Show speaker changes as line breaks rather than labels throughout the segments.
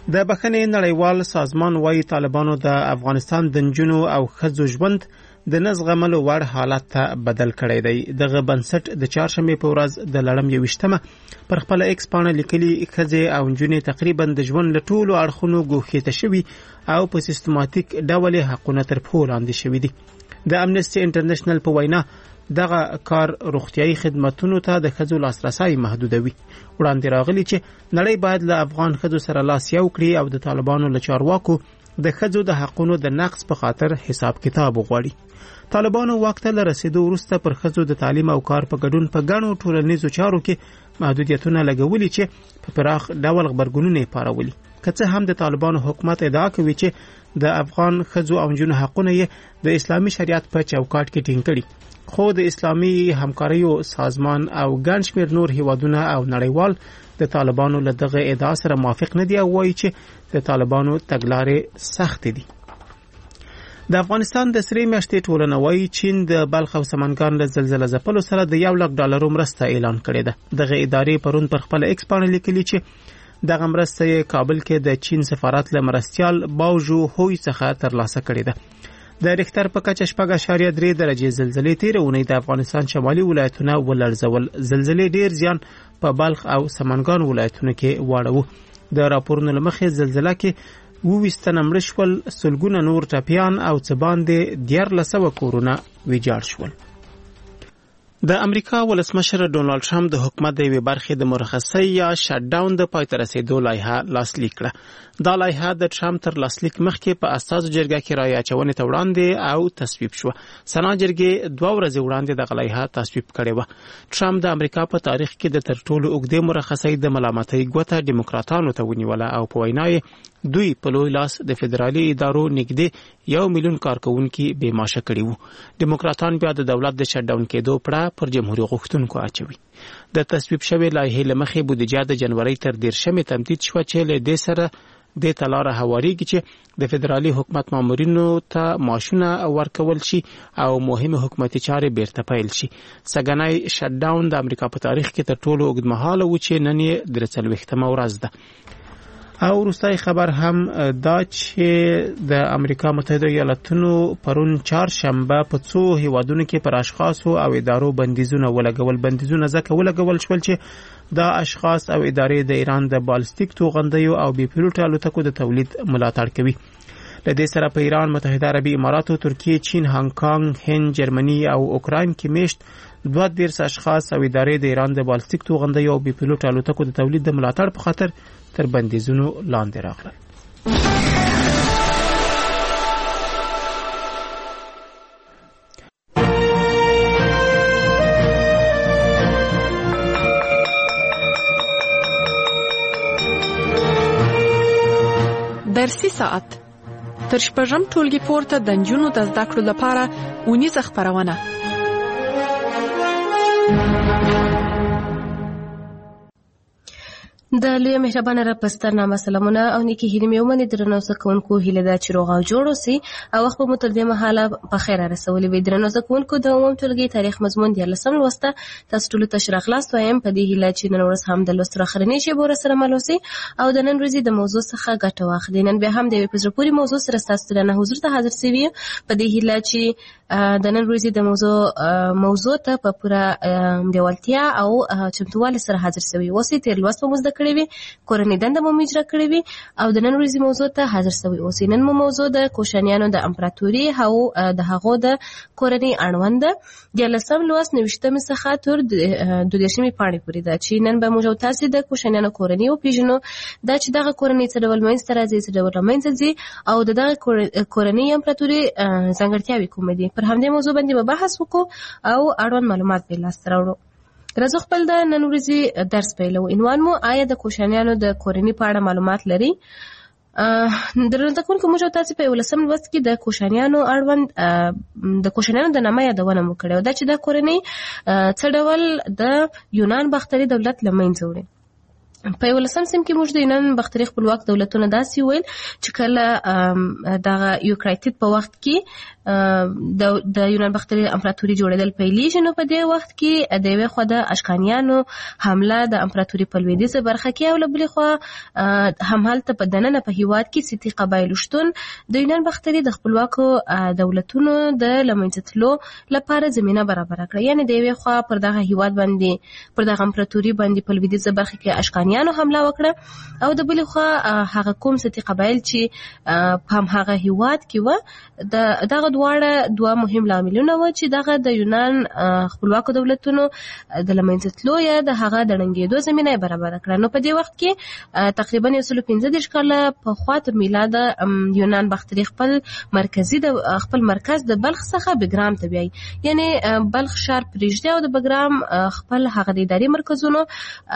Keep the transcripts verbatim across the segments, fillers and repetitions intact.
د بخښنې نړیوال سازمان وايي طالبانو د افغانستان د نجونو او ښځو ژوند د نه زغملو وړ حالت ته بدل کړی دی. دغه بنسټ د چهارشنبې په ورځ د لړم یوویشتمه پر خپله ایکس پاڼه لیکلي ښځې او نجونې تقریبا د ژوند له ټولو اړخونو ګوښیته شوي او په سیستماتیک ډول یې حقونه تر پښو لاندې شوي دي. د امنسټي انټرنیشنل په وینا دغه کار روغتیايي خدماتونو ته د ښځو لاسرسی محدودوي. وړاندې راغلي چې نړۍ باید له افغان ښځو سره لاس یو کړي او د طالبانو له چارواکو د ښځو د حقونو د نقض په خاطر حساب کتاب وغواړي. طالبانو واک ته له رسیدو وروسته پر ښځو د تعلیم او کار په ګډون په ګڼو ټولنیزو چارو کې محدودیتونه لګولي چې په پراخ ډول غبرګونونه یې پارولي. که څه هم د طالبانو حکومت ادعا کوي چې د افغان ښځو او نجونو حقونه یې د اسلامي شریعت په چوکاټ کې ټینګ کړي، خو د اسلامي همکاریو سازمان او ګڼ شمېر نور هیوادونه او نړیوال د طالبانو له دغه ادعا سره موافق نه دي او وایي چې د طالبانو تګلارې سختې دي. د افغانستان د سرې میاشتې ټولنه وایي چین د بلخ او سمنګان له زلزله ځپلو سره د یو لک ډالرو مرسته اعلان کړې ده. دغه ادارې پرون پر خپله ایکس پاڼه لیکلي چې دغه مرسته یې کابل کې د چین سفارت له مرستیال باوژو هوی څخه ترلاسه کړې ده. د ریختر په کچه شپږ اعشاریه درې درجې زلزلې تېره اونۍ د افغانستان شمالي ولایتونه ولړزول. زلزلې ډېر زیان په بلخ او سمنګان ولایتونو کې واړوه. د راپورونو له مخې زلزله کې اوویشت تنه مړه شول، سلګونه نور ټپیان او څه باندې دیارلس سوه کورونه ویجاړ شول. د امریکا ولسمشر ډونالد ټرمپ د حکومت د یوې برخې د مرخصۍ یا شټ ډاون د پای ته رسېدو لایحه لاسلیک کړه. دا لایحه د ټرمپ تر لاسلیک مخکې په استازو جرګه کې رایې اچونې ته وړاندې او تصویب شوه. سنا جرګې دوه ورځې وړاندې دغه لایحه تصویب کړې وه. ټرمپ د امریکا په تاریخ کې د تر ټولو اوږدې مرخصۍ د ملامتۍ ګوته ډیموکراتانو ته ونیوله او په وینا یې دوی په لوی لاس د فدرالي ادارو نږدې یو میلیون کارکونکي بې معاشه کړي وو. ډیموکراتان بیا د دولت د شټ ډاون کېدو پړه پر جمهوریت غوښتونکو اچوي. د تصویب شوې لایحې له مخې بودیجه د جنورۍ تر دېرشمې تمدید شوه چې له دې سره دې ته لاره هواریږي چې د فدرالي حکومت مامورینو ته معاشونه ورکول شي او مهمه حکومتي چارې بیرته پیل شي. سږنی شټ ډاون د امریکا په تاریخ کې تر ټولو اوږدمهاله و چې نن یې درې څلوېښتمه ورځ ده. او وروستی خبر هم دا چې د امریکا متحده ایالاتونو پرون چهارشنبه په څو هیوادونو کې پر اشخاصو او ادارو بندیزونه ولګول. بندیزونه ځکه ولګول شول چې دا اشخاص او ادارې د ایران د بالستیک توغندیو او بې پیلوټه الوتکو د تولید ملاتړ کوي. له دې سره په ایران، متحده عربي اماراتو، ترکیه، چین، هانګ کانګ، هند، جرمني او اوکراین کې میشت دوه دېرش اشخاص او ادارې د ایران د بالستیک توغندیو او بې پیلوټه الوتکو د تولید د ملاتړ په خاطر تر بندیزونو لاندې راغلل.
درسي ساعت تر شپږم ټولګي پورته د نجونو د زده کړو لپاره اونیزه خپرونه.
د لوی مهربانه رب پستر نامه سلامونه او نیکی هیلې مې ومنې درنو زده کوونکو هیله ده چې روغ او جوړ اوسئ او وخت به مو تر دې مهاله په خیر رسولي وي. درنو زده کوونکو د عموم ټولګي تاریخ مضمون دیارلسم لوسته تاسو ټولو ته ښه راغلاست وایم په دې هیله چې نن ورځ هم د لوستلو اخرنۍ شیبو راسره مل اوسئ او د نن ورځې د موضوع څخه ګټه واخلئ. نن بیا هم د یوې په زړه پورې موضوع سره ستاسو درنه حضور ته حاضر شوي یم په دې هیله چې د نن ورځې د موضوع موضوع ته په پوره لیوالتیا او چمتووالي سره حاضر شوي اوسئ. تېر لوست به مو زده کړی وي، کورنۍ دنده مو اجرا کړې وي او د نن ورځې موضوع ته حاضر شوي اوسئ. نن مو موضوع د کوشانیانو د امپراتوري او د هغو د کورنۍ اړوند ده. دیارلسم لوست نویشتمې څخه تر دوه دېرشمې پاڼې پورې ده چې نن به موږ او تاسې د کوشانیانو کورنۍ وپېژنو. دا چې دغه کورنۍ څه ډول منځته راځي، څه ډول رامنځته ځي او د دغه کورنۍ امپراتوري ځانګړتیاوې کومې دي. پر همدې موضوع باندې به بحث وکړو او اړوند معلومات به لاسته راوړو. راځو خپل د نن ورځې درس پیلو. عنوان مو آیا د کوشانیانو د کورنۍ په اړه معلومات لري؟ درنو زده کوونکو موږ او تاسې په یولسم لوست کې د کوشانیانو اړوند د کوشانیانو د نامه یادونه مو کړې وه. دا چې دا کورنۍ څه ډول د یونان باختري دولت له منځه وړي. په یولسم سیم کې موږ د یونان باختري خپلواک دولتونه داسې ویل چې کله دغه یوکرایټید په وخت کې د د یونان باختري امپراتوري جوړېدل پیلېږي، نو په دې وخت کې د یوې خوا د اشکانیانو حمله د امپراتوري په لویدیځه برخه کې او له بلې خوا همالته په دننه په هېواد کې سیتي قبایلو شتون د یونان باختري د خپلواکو دولتونو د له منځه تلو لپاره زمینه برابره کړه. یعنې د یوې خوا پر دغه هېواد باندې پر دغه امپراتوري باندې په لویدیځه برخه کې اشکانیان نو حمله وکړه او د بلې خوا هغه کوم ستی قبایل چې په هم هغه هیواد کې و د دغه دواړه دوه مهم لاملونه و چې دغه د یونان خپلواکو دولتونو د لمنځه تلو یا د هغه د ړنګېدو زمینه برابره کړه. نو په دې وخت کې تقریبا یو سل پنځه دېرش کاله پخوا تر میلاده یونان باختري خپل مرکزي د خپل مرکز د بلخ څخه بګرام ته بیایي، یعنې بلخ ښار پرېږدي او د بګرام خپل هغه د اداري مرکزونو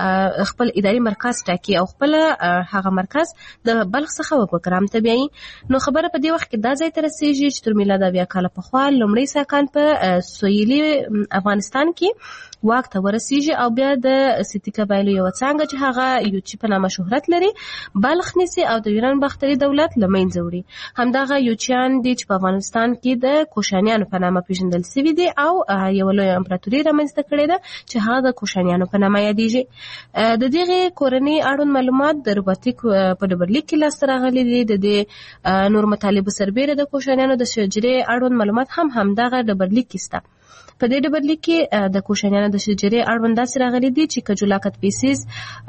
خپل اداري مرکز ټاکي او خپل هغه مرکز د بلخ څخه بګرام ته بیایي. نو خبره په دې وخت کې دا ځای ته رسېږي چې تر میلاده اویا کاله پخوا لومړی ساکان په سویلي افغانستان کې واک ته ورسېږي او بیا د سیتي قبایلو یوه څانګه چې هغه یوچي په نامه شهرت لري بلخ نیسي او د یونان باختري دولت له منځه وړي. همدغه یوچیان دي چې په افغانستان کې د کوشانیانو په نامه پېژندل سوي دي او یوه لویه امپراتوري رامنځته کړې ده چې هغه د کوشانیانو په نامه یادېږي. د دغې کورنۍ اړوند معلومات د روباتیک په ډبرلیک کې لاسته راغلي دي. د دې نور مطالبو سربیره د کوشانیانو د شجرې اړوند معلومات هم همدغه ډبرلیک کې شته. په دې ډبرلیک کې د کوشانیانو د شجرې اړوند داسې راغلي دي چې کجولا کتفیسیس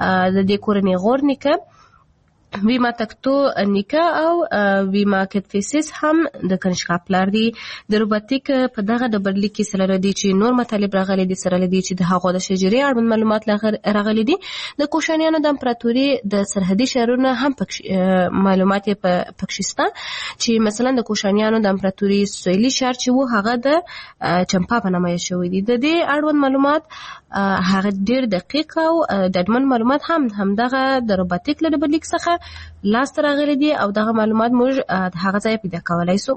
د دې کورنۍ غور نیکه، ویما تکتو نیکه او ویما کتفیسیس هم د کنشکا پلار دي. د روباتیک په دغه ډبرلیک کې سره دي چې نور مطالب راغلي دي سره دي چې د هغو د شجرې اړوند معلومات راغلي دي. د کوشانیانو د امپراتوري د سرحدي شهرونو هم معلومات پکې شته چې مثلا د کوشانیانو د امپراتوري سویلي ښار چې و هغه د چمپا په نامه شوی دي. د دې اړوند معلومات هغه ډېر دقیق او ډاډمن معلومات هم همدغه د روباتیک له ډبرلیک څخه لاسته راغلي دي او دغه معلومات موږ د هغه ځای پیدا کولی سو.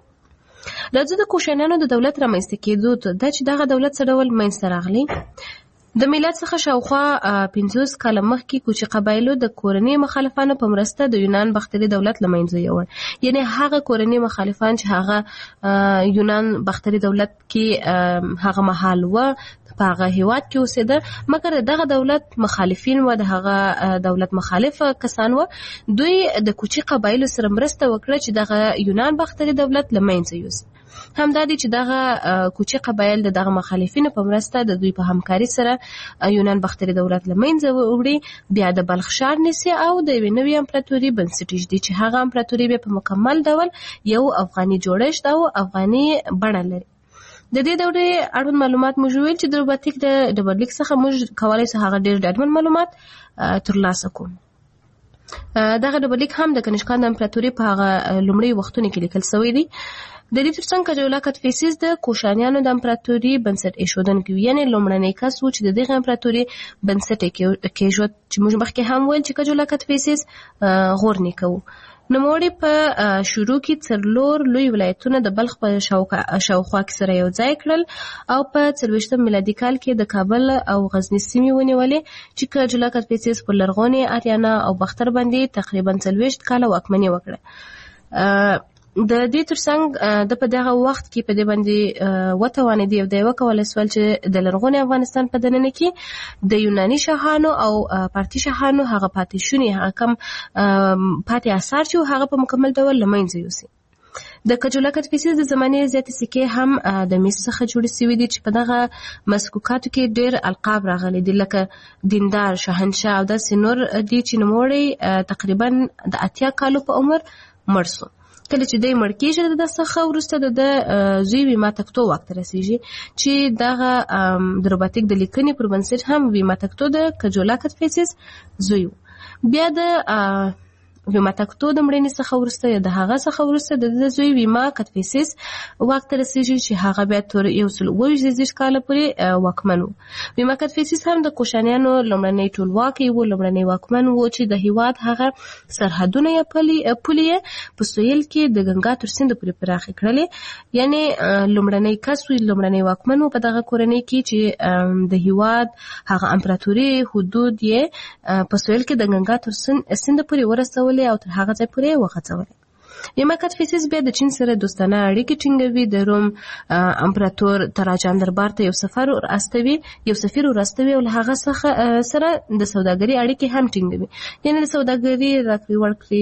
راځو د کوشانیانو د دولت رامنځته کېدو ته دا چې دغه دولت څه ډول منځته راغلی. د میلاد څخه شاوخوا پنځوس کاله مخکې کوچي قبایلو د کورنۍ مخالفانو په مرسته د یونان باختري دولت له منځه یوړ. یعنې هغه کورنۍ مخالفان چې هغه یونان باختري دولت کې هغه مهال و په هغه هیواد کې اوسېده، مګر دغه دولت مخالفین و د هغه دولت مخالف کسان و، دوی د کوچي قبایلو سره مرسته وکړه چې دغه یونان باختري دولت له منځه یوسي. همدا دی چې دغه کوچي قبایل د دغه مخالفینو په مرسته د دوی په همکاري سره یونان باختري دولت له منځه وړي، بیا د بلخ ښار نیسي او د یوې نوې امپراتوري بنسټ ایږدي چې هغه امپراتوري بیا په مکمل ډول یو افغاني جوړښت او افغاني بڼه لري. د دې دورې اړوند معلومات موږ ویل چې د روباتیک د ډبرلیک څخه موږ کولی سو هغه ډېر ډاډمن معلومات ترلاسه کوو. دغه ډبرلیک هم د کنشکا د امپراتوري په هغه لومړي وختونو کې لیکل سوی دی. د دې ترڅنګ کجولا کتفیسیس د کوشانیانو د امپراتوري بنسټ ایښودونکی و، یعنې لومړنی کس و چې د دغه امپراتوري بنسټ یې کېښود چې موږ مخکې هم ویل چې کجولا کتفیسیس غور نیکه و. نوموړي په شروع کې څلور لوی ولایتونه د بلخ په شاوخوا کې سره یو ځای کړل او په څلوېښتم میلادي کال کې د کابل او غزني سیمې ونیولې چې کجولا کتفیسیس پر لرغونې آریانا او باختر باندې تقریبا څلوېښت کاله واکمني وکړه. د دې ترڅنګ د په دغه وخت کې په دې باندې وتوانېدی او د وکولای سول چې د لرغوني افغانستان په دننه کې د یوناني شاهانو او پارتي شاهانو هغه پاتې شوني هغه کم پاتې اثار چې هغه په مکمل ډول له منځه یوسي. د کجولا کتفیسیس د زمانې زیاتې سکې هم د مس څخه جوړې سوي دي چې په دغه مسکوکاتو کې ډېر القاب راغلي دي لکه دیندار، شاهنشاه او داسې نور دي چې نوموړی تقریبا د اتیا کالو په عمر مړ سو. کله چې دی مړ کېږي د څخه وروسته د زوی ویما تکتو واک ته رسېږي چې دغه د روباتیک د لیکنې پر بنسټ هم ویما تکتو د کجولا کتفیسیس زوی و. بیا د ویما تکتو د مړینې څخه وروسته یا د هغه څخه وروسته د زوی ویما کدفیسس واک ته رسیږي چې هغه بیا تر یو سل اووه ویشت کاله پورې واکمن و. ویما کدفیسس هم د کوشانیانو لومړنی ټولواکي و، لومړنی واکمن و چې د هیواد هغه سرحدونه یې پولې په سویل کې د ګنګا تر سیند پورې پراخې کړلې. یعنی لومړنی کس و، لومړنی واکمن و په دغه کورنۍ کې چې د هیواد هغه امپراتوري حدود یې په سویل کې د ګنګا تر سیند پورې ورسول او تر هغه ځای پورې وغځولې. ویما کدفیسس بیا د چین سره دوستانه اړیکې ټینګوي، د روم امپراتور تراجان دربار ته یو سفر ورستوي یو سفیر ورستوي او له هغه څخه سره د سوداګري اړیکې هم ټینګوي. یعنی د سوداګري راکړې ورکړې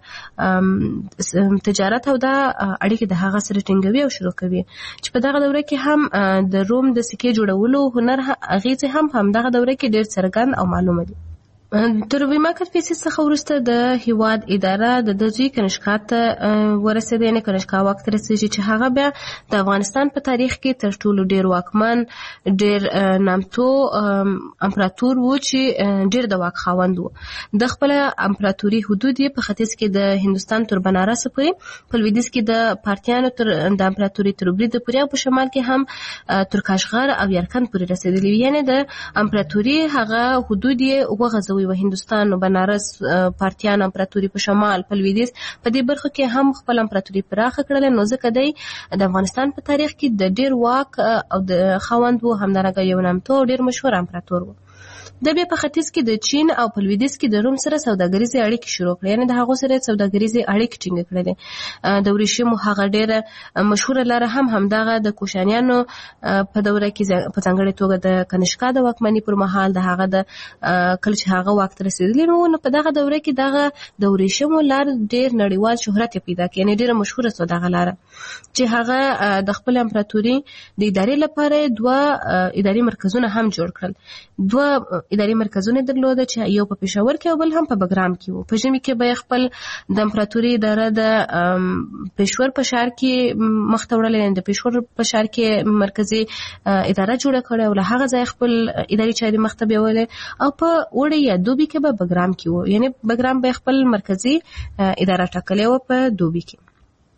د تجارت او د اړیکې د هغه سره ټینګوي او شروع کوي چې په دغه دوره کې هم د روم د سکې جوړولو هنر اغیزې هم هم دغه دوره کې ډېر څرګند او معلومه دي. تر ویما کدفیسس څخه وروسته د هیواد اداره د دزوی کنشکا ته ورسېده. یعنې کنشکا واک ته رسېږي چې هغه بیا د افغانستان په تاریخ کې تر ټولو ډېر واکمن، ډېر نامتو امپراتور و چې ډېر د واک خاوند و. د خپله امپراتوري حدود یې په ختیځ کې د هندوستان تر بنارس پورې، په لویدیځ کې د پارتیانو تر د امپراتوري تر برید پورې او په شمال کې هم تر کاشغر او یرکند پورې رسېدلي وي. یعنې د امپراتوري هغه حدود یې وغځوي و هندوستان او بنارس، پارتیان امپراتوري په شمال، په لویدیځ په دې برخو کې هم خپل امپراتوري پراخه کړله. نو ځکه دی د افغانستان په تاریخ کې د ډېر واک او د خاوند و، همدارنګه یو نامتو او ډېر مشهور امپراتور و. د بیا په ختیځ کې د چین او په لویدیځ کې د روم سره سوداګریزې اړیکې شروع کړې. یعنې د هغو سره سوداګریزې اړیکې ټینګې کړلې. د ورېښمو هغه ډېره مشهوره لاره هم همدغه د کوشانیانو په دوره کې په ځانګړې توګه د کنشکا د واکمنۍ پر مهال د هغه د کله چې هغه واک ته رسېدلي نو نو په دغه دوره کې دغه د ورېښمو لار ډېر نړیوال شهرت یې پیدا کړ. یعنې ډېره مشهوره سوه دغه لاره چې هغه د خپل امپراتوري د ادارې لپاره دوه اداري مرکزونه هم جوړ کړل. دوه اداري مرکزونه درلوده چې یو په پېښور کې او بل هم په بګرام کې و. په ژمي کې به خپل د امپراتوري اداره د پېښور په ښار کې مخته وړلې، د پېښور په ښار کې مرکزي اداره جوړه کړې او له هغه ځای خپل اداري چارې مخته بیولې. او په اوړي یا دوبي کې به بګرام کې و. یعنې بګرام به خپل مرکزي اداره ټاکلې و په دوبي کې.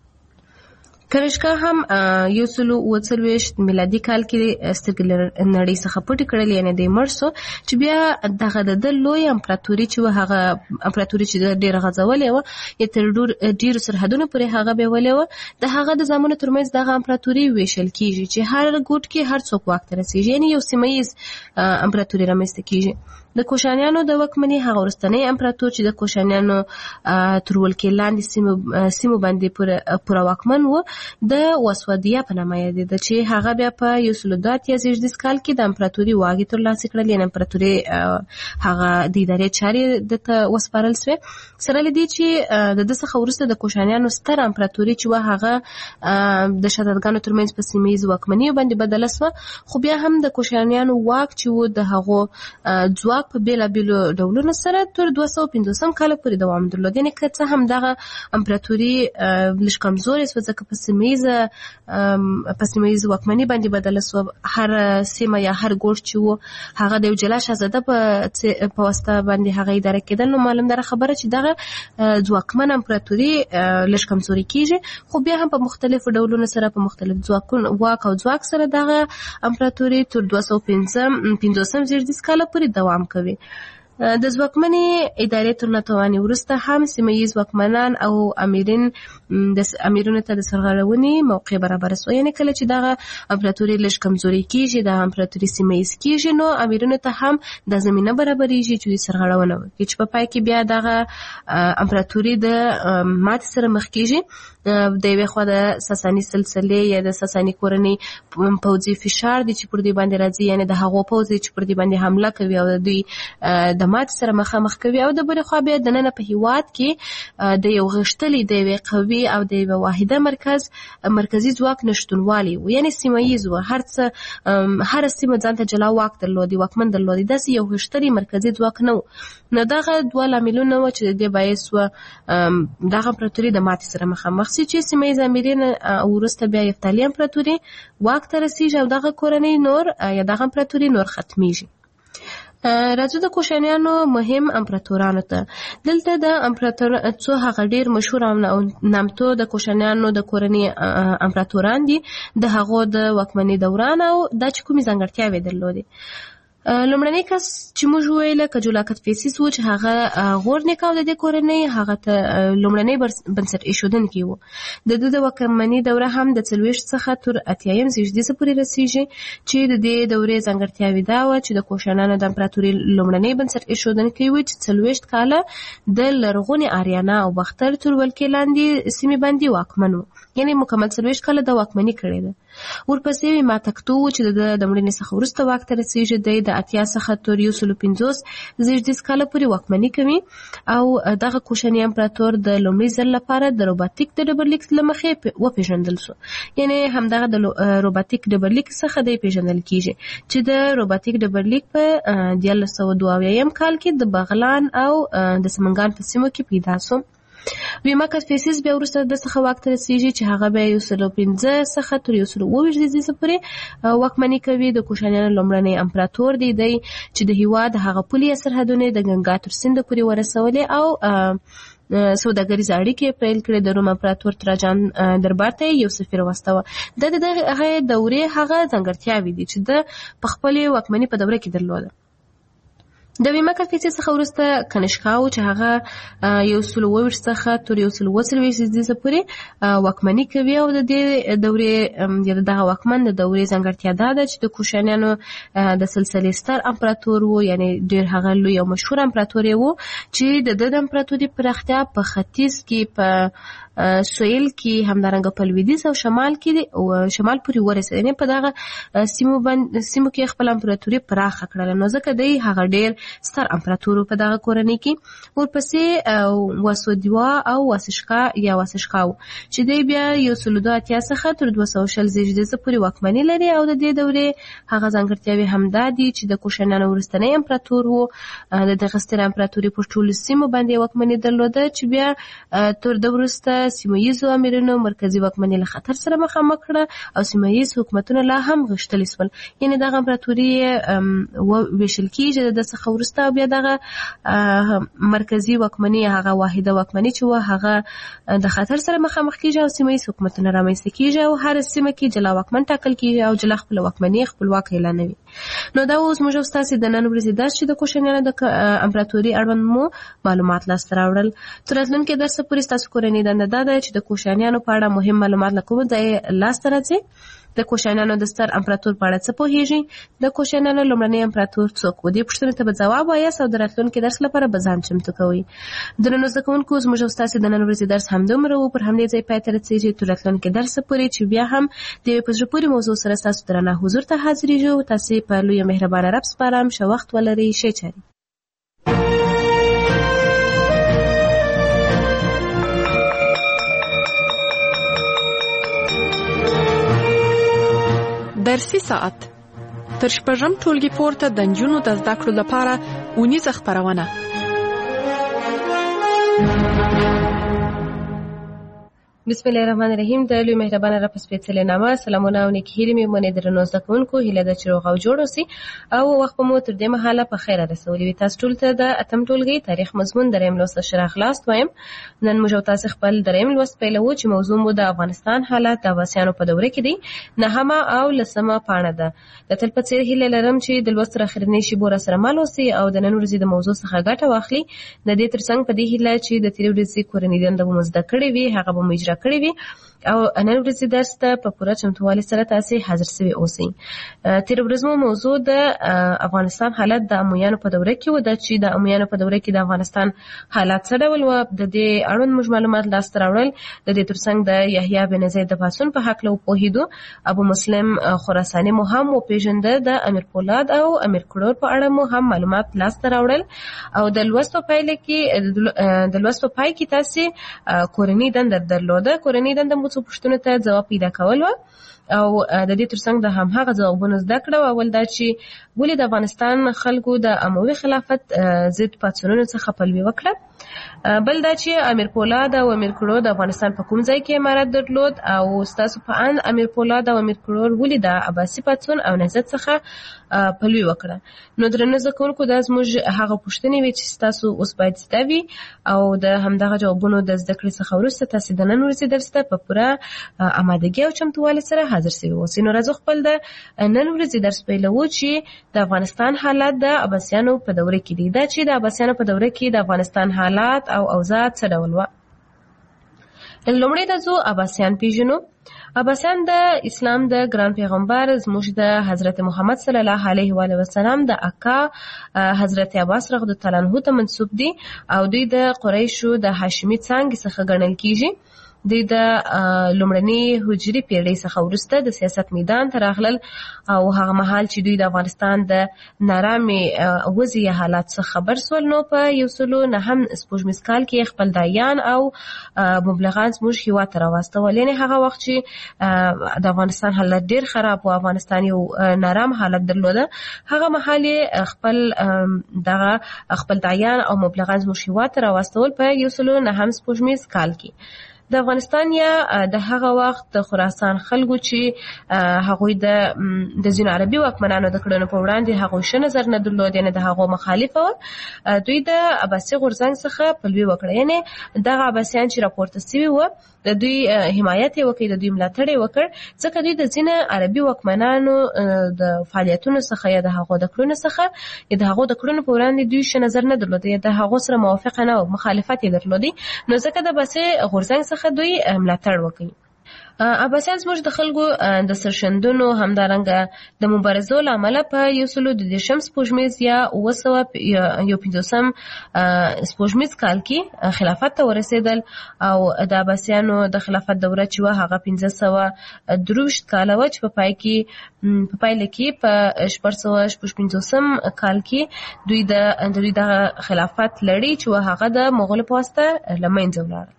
کنشکا هم یو سل اووه څلوېښت میلادي کال کې سترګې نړۍ څخه پټې کړلې، یعنې دی مړ سو چې بیا دغه د ده لوی امپراتوري چې وه، هغه امپراتوري چې ډېره غځولې وه یا تر ډېرو سرحدونو پورې هغه بیولې وه، د هغه د زامنو ترمنځ دغه امپراتوري ویشل کېږي چې هر ګوټ کې هر څوک واک ته رسېږي. یعنې یو سیمه ییز امپراتوري رامنځته کېږي. د کوشانیانو د واکمنۍ هغه وروستنی امپراتور چې د کوشانیانو تر ولکې لاندې سیمو باندې پوره واکمن و د وسودیه په نامه یادېده چې هغه بیا په یو سل دوه اتیا زېږدیز کال کې د امپراتوري واګې ترلاسه کړل. یعنې امپراتوري هغه د ادارې چارې دته وسپارل سوې. سره له دې چې د ده څخه وروسته د کوشانیانو ستر امپراتوري چې وه هغه د شدادګانو ترمنځ په سیمه ییزو واکمنیو باندې بدله سوه. خو بیا هم د کوشانیانو واک چې و د هغو ځواک په بېلابېلو ډولونو سره تر دوه سوه پنځوسم کاله پورې دوام درلود. یعنې که څه هم دغه امپراتوري لږ کمزورې سوه ځکه په سیمه ییزه په سیمه ییزه واکمنۍ باندې بدله سوه. هر سیمه یا هر ګوټ چې و هغه د یو جلا شهزاده په واسطه باندې هغه اداره کېدل. نو معلومداره خبره چې دغه ځواکمن امپراتوري لږ کمزوري کېږي. خو بیا هم په مختلفو ډولونو سره په مختلف ځواکونو واک او ځواک سره دغه امپراتوري تر دوه سوه پنځوسم زېږدیز کاله پورې دوام کوي. د ځواکمنې ادارې تر ناتوانۍ وروسته هم سیمه ییز واکمنان او امیرین د امیرونو ته د سرغړونې موقع برابره سوه. یعنې کله چې دغه امپراتوري لږ کمزوري کېږي، د امپراتوري سیمه ییز کېږي، نو امیرونو ته هم د زمینه برابرېږي چې دوی سرغړونه وکړي چې په پای کې بیا دغه امپراتوري د ماتې سره مخ کېږي. د یوې خوا د ساساني سلسلې یا د ساساني کورنۍ پوځي فشار دی چې پر دوی باندې راځي، یعنې د هغو پوځ دی چې پر دوی باندې حمله کوي او د دوی د ماتې سره مخامخ کوي. او د بلې خوا بیا دننه په هېواد کې د یو غښتلي، د یوې قوي او د یوه واحده مرکز مرکزي ځواک نشتونوالی و. یعنې سیمه ییز و، هر څه هره سیمه ځان ته جلا واک درلودي، واکمن درلودي، داسې یو غښتلی مرکزي ځواک نه و. نو دغه دوه لاملونه وه چې د دې باعث وه دغه امپراتوري د ماتې سره مخامخ سي چې سیمه ییز امیرین وروسته بیا یفتالي امپراتوري واک ته رسېږي او دغه کورنۍ نور یا دغه امپراتوري نور ختمیږي. راځو د کوشانیانو مهم امپراتورانو ته. دلته د امپراتور څو هغه ډیر مشهور او نامتو د کوشانیانو د کورنۍ امپراتوران دي، د هغو د واکمنۍ دوران او دا چې کومې ځانګړتیاوې درلودې. لومړنی کس چې موږ ویل کجولا کتفیسیس و چې هغه غور نیکاو د دې کورنۍ هغه ته لومړنی بنسټ ایښودونکی و. د ده د واکمنۍ دوره هم د څلوېښت څخه تر اتیایم زېږدیزه پورې رسیږي چې د دې دورې ځانګړتیاوې دا وه چې د کوشانیانو د امپراتورۍ لومړنی بنسټ ایښودونکی و چې څلوېښت کاله د لرغونې آریانا او باختر تر ولکې لاندې سیمې باندې واکمن و، یعنې مکمل څلوېښت کاله د واکمني کړې ده. ورپسې ماتکتو و چې د د مړینې څخه وروسته واک ته رسیږي، دی د اتیا څخه تر یو سلو پنځوس زېږدیز کاله پورې واکمني کوي او دغه کوشاني امپراتور د لومړي ځل لپاره د روباتیک د ډبرلیک له مخې وپېژندل شو، یعنې همدغه د روباتیک ډبرلیک څخه دی پېژندل کیږي چې د روباتیک ډبرلیک په دیارلس سوه دوه اویایم کال کې د بغلان او د سمنګان په سیمو کې پیدا شو. ویما کتفیسیس بیا وروسته د څخه واک ته رسیږي چې هغه بیا یو سلو پنځه څخه تر یو سلو اووه ویشت زېږدیزه پورې واکمني کوي. د کوشانیانو لومړنی امپراتور دی دی چې د هېواد هغه پولې سرحدونه د ګنګا تر سینده پورې ورسولې او سوداګریز اړیکې پیل کړې. د روم امپراتور تراجان دربار ته یو سفیر واستوه. د دغه دورې هغه ځانګړتیاوې دي چې د په خپلې واکمني په دوره کې درلوده. د ویما کتفیسیس څخه وروسته کنشکاو چې هغه یو سلو اووه ویشت څخه تر یو سلو اووه څلوېښت زېږدیزه پورې واکمني کوي او د دې دورې یا دغه واکمن د دورې ځانګړتیا دا ده چې د کوشانیانو د سلسلې ستر امپراتور و، یعنې ډېر هغه لوی او مشهور امپراتور یې و چې د ده د امپراتورۍ پراختیا په ختیځ کې، په سویل کې، همدارنګه په لویدیځ او شمال کې او شمال پورې ورسېد، یعنې په دغه سیمو باندې سیمو کې خپل امپراتوري پراخه کړله. نو ځکه دی هغه ډېر ستر امپراتور په دغه کورنۍ کې. ورپسې واسودیوا او واسشکا یا واسشکاو چې دی بیا یو سلو دوه اتیا څخه تر دوه سوه شل زېږدیزه پورې واکمني لري او د دې دورې هغه ځانګړتیاوې همدا دي چې د کوشانیانو وروستنی امپراتور و. د دغه سترې امپراتورۍ په ټولو سیمو باندې واکمني درلوده چې بیا تر ده وروسته سیمه ییزو امیرانو مرکزي واکمني له خطر سره مخامخ کړه او سیمه ییز حکومتونه لا هم غښتلي شول، یعنې دغه امپراتوري وویشل کېږي د ده څخه وروسته او بیا دغه مرکزي واکمني هغه واحده واکمني چې وه هغه د خطر سره مخامخ کېږي او سیمه ییز حکومتونه رامنځته کېږي او هره سیمه کې جلا واکمن ټاکل کېږي او جلا خپله واکمني خپلواک اعلانوي. نو دا اوس موږ او ستاسې د نن ورځې درس چې د کوشانیانو د امپراتورۍ اړوند مو معلومات لاسته راوړل. تر راتلونکي درسه پورې ستاسو کورنۍ دنده دا ده چې د کوشانیانو په اړه مهم معلومات له کومه ځایه لاسته راځي، د کوشانیانو د ستر امپراتور په اړه څه پوهیږي، د کوشانیانو لومړنی امپراتور څوک و. دې پوښتنې ته به ځواب وایاست او د راتلونکي درس لپاره به ځان چمتو کوئ. درنو زده کوونکو، زموږ او ستاسې د نن ورځې درس همدومره و. پر همدې ځای پای ته رسېږي تر راتلونکي درسه پورې چې بیا هم د یوې په زړه پورې موضوع سره ستاسو درنه حضور ته حاضرېږو. تاسې په لویه مهربانه رب سپارم. ښه وخت ولرئ. ښې چارې.
درسي ساعت تر شپږم ټولګي پورته د نجونو د زده کړو لپاره اونیزه خپرونه.
بسم الله الرحمن الرحیم. د لوی مهربانه رب سپېڅلې نامه سلامونه او نیکې هیلې مې منې درنو زده کوونکو، هیله ده چې روغ او جوړ اوسئ او وخت به مو تر دې مهاله په خیره رسولي وي. تاسو ټولو ته د اتم ټولګي تاریخ مضمون دریم لوست اشاره خلاص وایم. نن موږ او تاسو خپل دریم لوست پیلوو چې موضوع مو د افغانستان حالات د عباسیانو په دوره کې دی. نهمه او لسمه پاڼه ده. د تل په څېر هیله لرم چې د لوست تر اخرنۍ شیبو راسره مل اوسئ او د نن ورځې د موضوع څخه ګټه واخلئ. د دې تر څنګ په دې هیله چې د تېرې ورځې کورنۍ دنده به مو زده کړې وي، هغه به مو اجرا کړې وي او نن ورځې درس ته په پوره چمتووالي سره تاسې حاضر سوي اوسئ. تېره ورځ مو موضوع د افغانستان حالت د امویانو په دوره کې و، دا چې د امویانو په دوره کې د افغانستان حالات څه ډول و، د دې اړوند موږ معلومات لاسته راوړل. د دې تر څنګ د یحیی بن زید د پاڅون په هکله وپوهېدو. ابو مسلم خراساني مو هم وپېژنده. د امیر پولاد او امیر کروړ په اړه مو هم معلومات لاسته راوړل او د لوستو پایله کې د لوستو پای کې تاسې کورنۍ دنده درلوده. کورنۍ دنده مو څو پوښتنو ته ځواب پیدا کول و او د دې ترڅنګ د هماغه ځوابونو زده کړه. اول دا چې ولې د افغانستان خلکو د اموي خلافت ضد پاڅونونو څخه پلوي وکړه، بل دا چې امیر پولاد او امیر کروړ د افغانستان په کوم ځای کې امارت درلود او ستاسو په ان امیر پولاد او امیر کروړ ولې د عباسي پاڅون او نهضت څخه پلوي وکړه. نو درنه زده کوونکو دا زموږ هغه پوښتنې وي چې ستاسو اوس باید زده وي او د همدغه جوابونو د زده کړې څخه وروسته تاسو د نن ورځې درس ته په پوره آمادګۍ او چمتووالي سره حاضر سوي اوسئ. نو راځو خپل د نن ورځې درس پیلوو چې د افغانستان حالات د عباسیانو په دوره کې دي. دا چې د عباسیانو په دوره کې د افغانستان حالات او اوضاع څه ډول وه. لومړی د زو عباسیان پیژنو. عباسیان د اسلام د ګران پیغمبر زموږ د حضرت محمد صلی الله علیه و علیه وسلم د اکا حضرت عباس رضی الله عنه ته منسوب دي او دوی د قریشو د هاشمي څانګې څخه ګڼل کیږي. دوی د لومړني هجري پیړۍ څخه وروسته د سیاست میدان ته راغلل او هغه مهال چې دوی د افغانستان د نارامې وضعي حالات څخه خبر سول نو په یو سلو نهم سپوږمیز کال کې خپل دایان او مبلغان زموږ هېواد ته راواستول. یعنې هغه وخت چې د افغانستان حالت ډېر خراب و، افغانستان یو نارام حالت درلوده، هغه مهال یې خپل دغه خپل دایان او مبلغان زموږ هېواد ته راواستول په یو سلو نهم سپوږمیز کال کې. د افغانستان یا د هغه وخت د خراسان خلکو چې هغوی د د ځینو عربي واکمنانو د کړنو په وړاندې هغوی ښه نظر نه درلود، یعنې د هغو مخالفه وه، دوی د عباسي غورځنګ څخه پلوي وکړه. یعنې دغه عباسیان چې راپورته سوي وه د دوی حمایت یې وکړي، د دوی ملاتړ یې وکړ، ځکه دوی د ځینو عربي واکمنانو د فعالیتونو څخه یا د هغو د کړنو څخه یا د هغو د کړنو په وړاندې دوی ښه نظر نه درلود یا د هغو سره موافقه نه وه، مخالفت یې درلودی. نو ځکه د عباسي غورځنګ څخه دوی ملاتړ وکړي. عباسیان زموږ د خلکو د سرښندنو همدارنګه د مبارزو له امله په یو سلو د دېرشم سپوږمیز یا اوه سوه یو پنځوسم سپوږمیز کال کې خلافت ته ورسېدل او د عباسیانو د خلافت دوره چې وه هغه پنځه سوه درویشت کاله وه چې په پای کې په پایله کې په شپږ سوه شپږ پنځوسم کال کې دوی د دوی دغه خلافت لړۍ چې وه هغه د مغولو په واسطه له منځه ولاړه.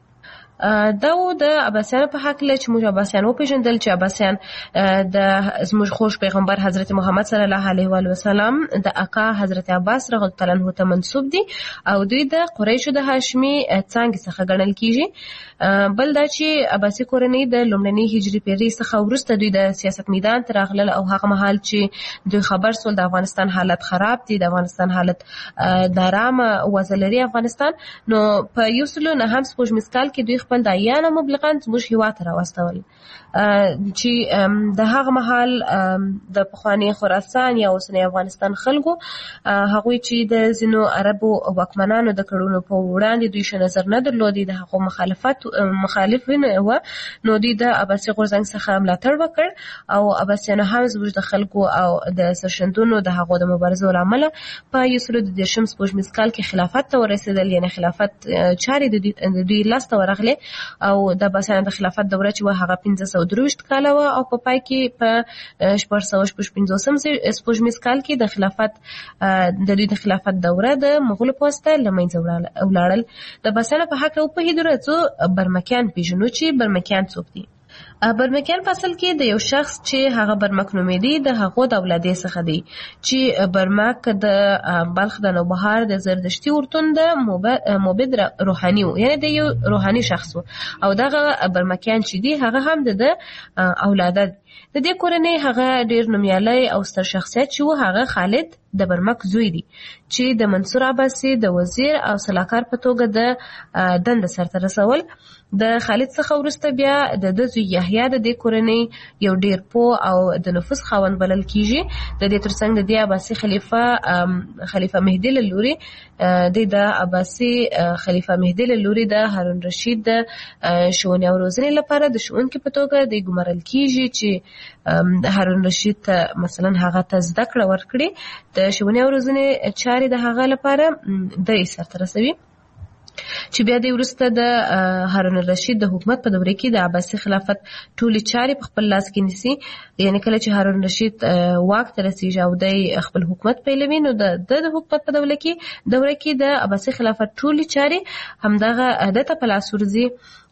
دا و د عباسیانو په حقله چې موږ عباسیان وپېژندل چې عباسیان د زموږ خوږ پیغمبر حضرت محمد صلی الله علیه و وسلم د اکا حضرت عباس رضی الله عنه ته منسوب دي او دوی د قریشو د هاشمي څانګې څخه ګڼل کیږي. بل دا چې عباسي کورنۍ د لومړنۍ هجري پیړۍ څخه وروسته دوی د سیاست میدان ته راغلل او هغه مهال چې دوی خبر سول د افغانستان حالت خراب دي، د افغانستان حالت نارامه وضع لري افغانستان، نو په یو سلو نهم سپوږمیز کال کې دوی خپل دایان او مبلغان زموږ هېواد ته راواستول چې د هغه مهال د پخواني خراسان یا اوسنی افغانستان خلکو هغوی چې د ځینو عربو واکمنانو د کړنو په وړاندې دوی ښه نظر نه درلودی، د هغو مخالفت مخالفین وه، نو دوی د عباسي غورځنګ څخه ملاتړ وکړ او عباسیانو هم زموږ د خلکو او د سرښندنو د هغو د مبارزو له امله په یو سلو د دېرشم سپوږمیز کال کې خلافت ته ورسېدل، یعنې خلافت چارې د دوی لاسته ورغلې او د عباسیانو د خلافت دوره چې وه هغه پنځه سوه درویشت کاله وه او په پای کې په شپږ سوه شپږ پنځوسم سپوږمیز کال کې د خلافت د دوی د خلافت دوره د مغولو په واسطه له منځه ولاړل. د عباسیانو په حقله وپوهېدو راځو برمکیان پېژنو چې برمکیان څوک دي. برمکیان په اصل کې د یو شخص چې هغه برمک نومېدی د هغو د اولادې څخه دی چې برمک د بلخ د نوبهار د زردشتي اورتون د موبد روحاني و، یعنې د یو روحاني شخص و او دغه برمکیان چې دي هغه هم د اولاده دي. د دې کورنۍ هغه ډېر نومیالی او ستر شخصیت چې و هغه خالد د برمک زوی دی چې د منصور عباسي د وزیر او سلاکار په توګه د دنده سرته رسول. د خالد څخه وروسته بیا د ده زوی یحیی د دې کورنۍ یو ډېر پوه او د نفوذ خاوند بلل کیږي. د دې ترڅنګ د دې عباسي خلیفه خلیفه مهدي له لورې د د عباسي خلیفه مهدي له لورې د هارون رشید د ښوونې او روزنې لپاره د ښوونکي په توګه د ګمارل کیږي چې هارون رشید ته مثلا هغه ته زده کړه ورکړي، د ښوونې او روزنې چارې د هغه لپاره د یې سرته رسوي چې بیا د وروسته د هارون الرشید د حکومت په دوره کې د عباسي خلافت ټولې چارې په خپل لاس کې نیسي. یعنې کله چې هارون الرشید واک ته رسیږي او د خپل حکومت پیلوي نو د د حکومت په دوره کې دوره کې د عباسي خلافت ټولې چارې همدغه ده ته په لاس ورځي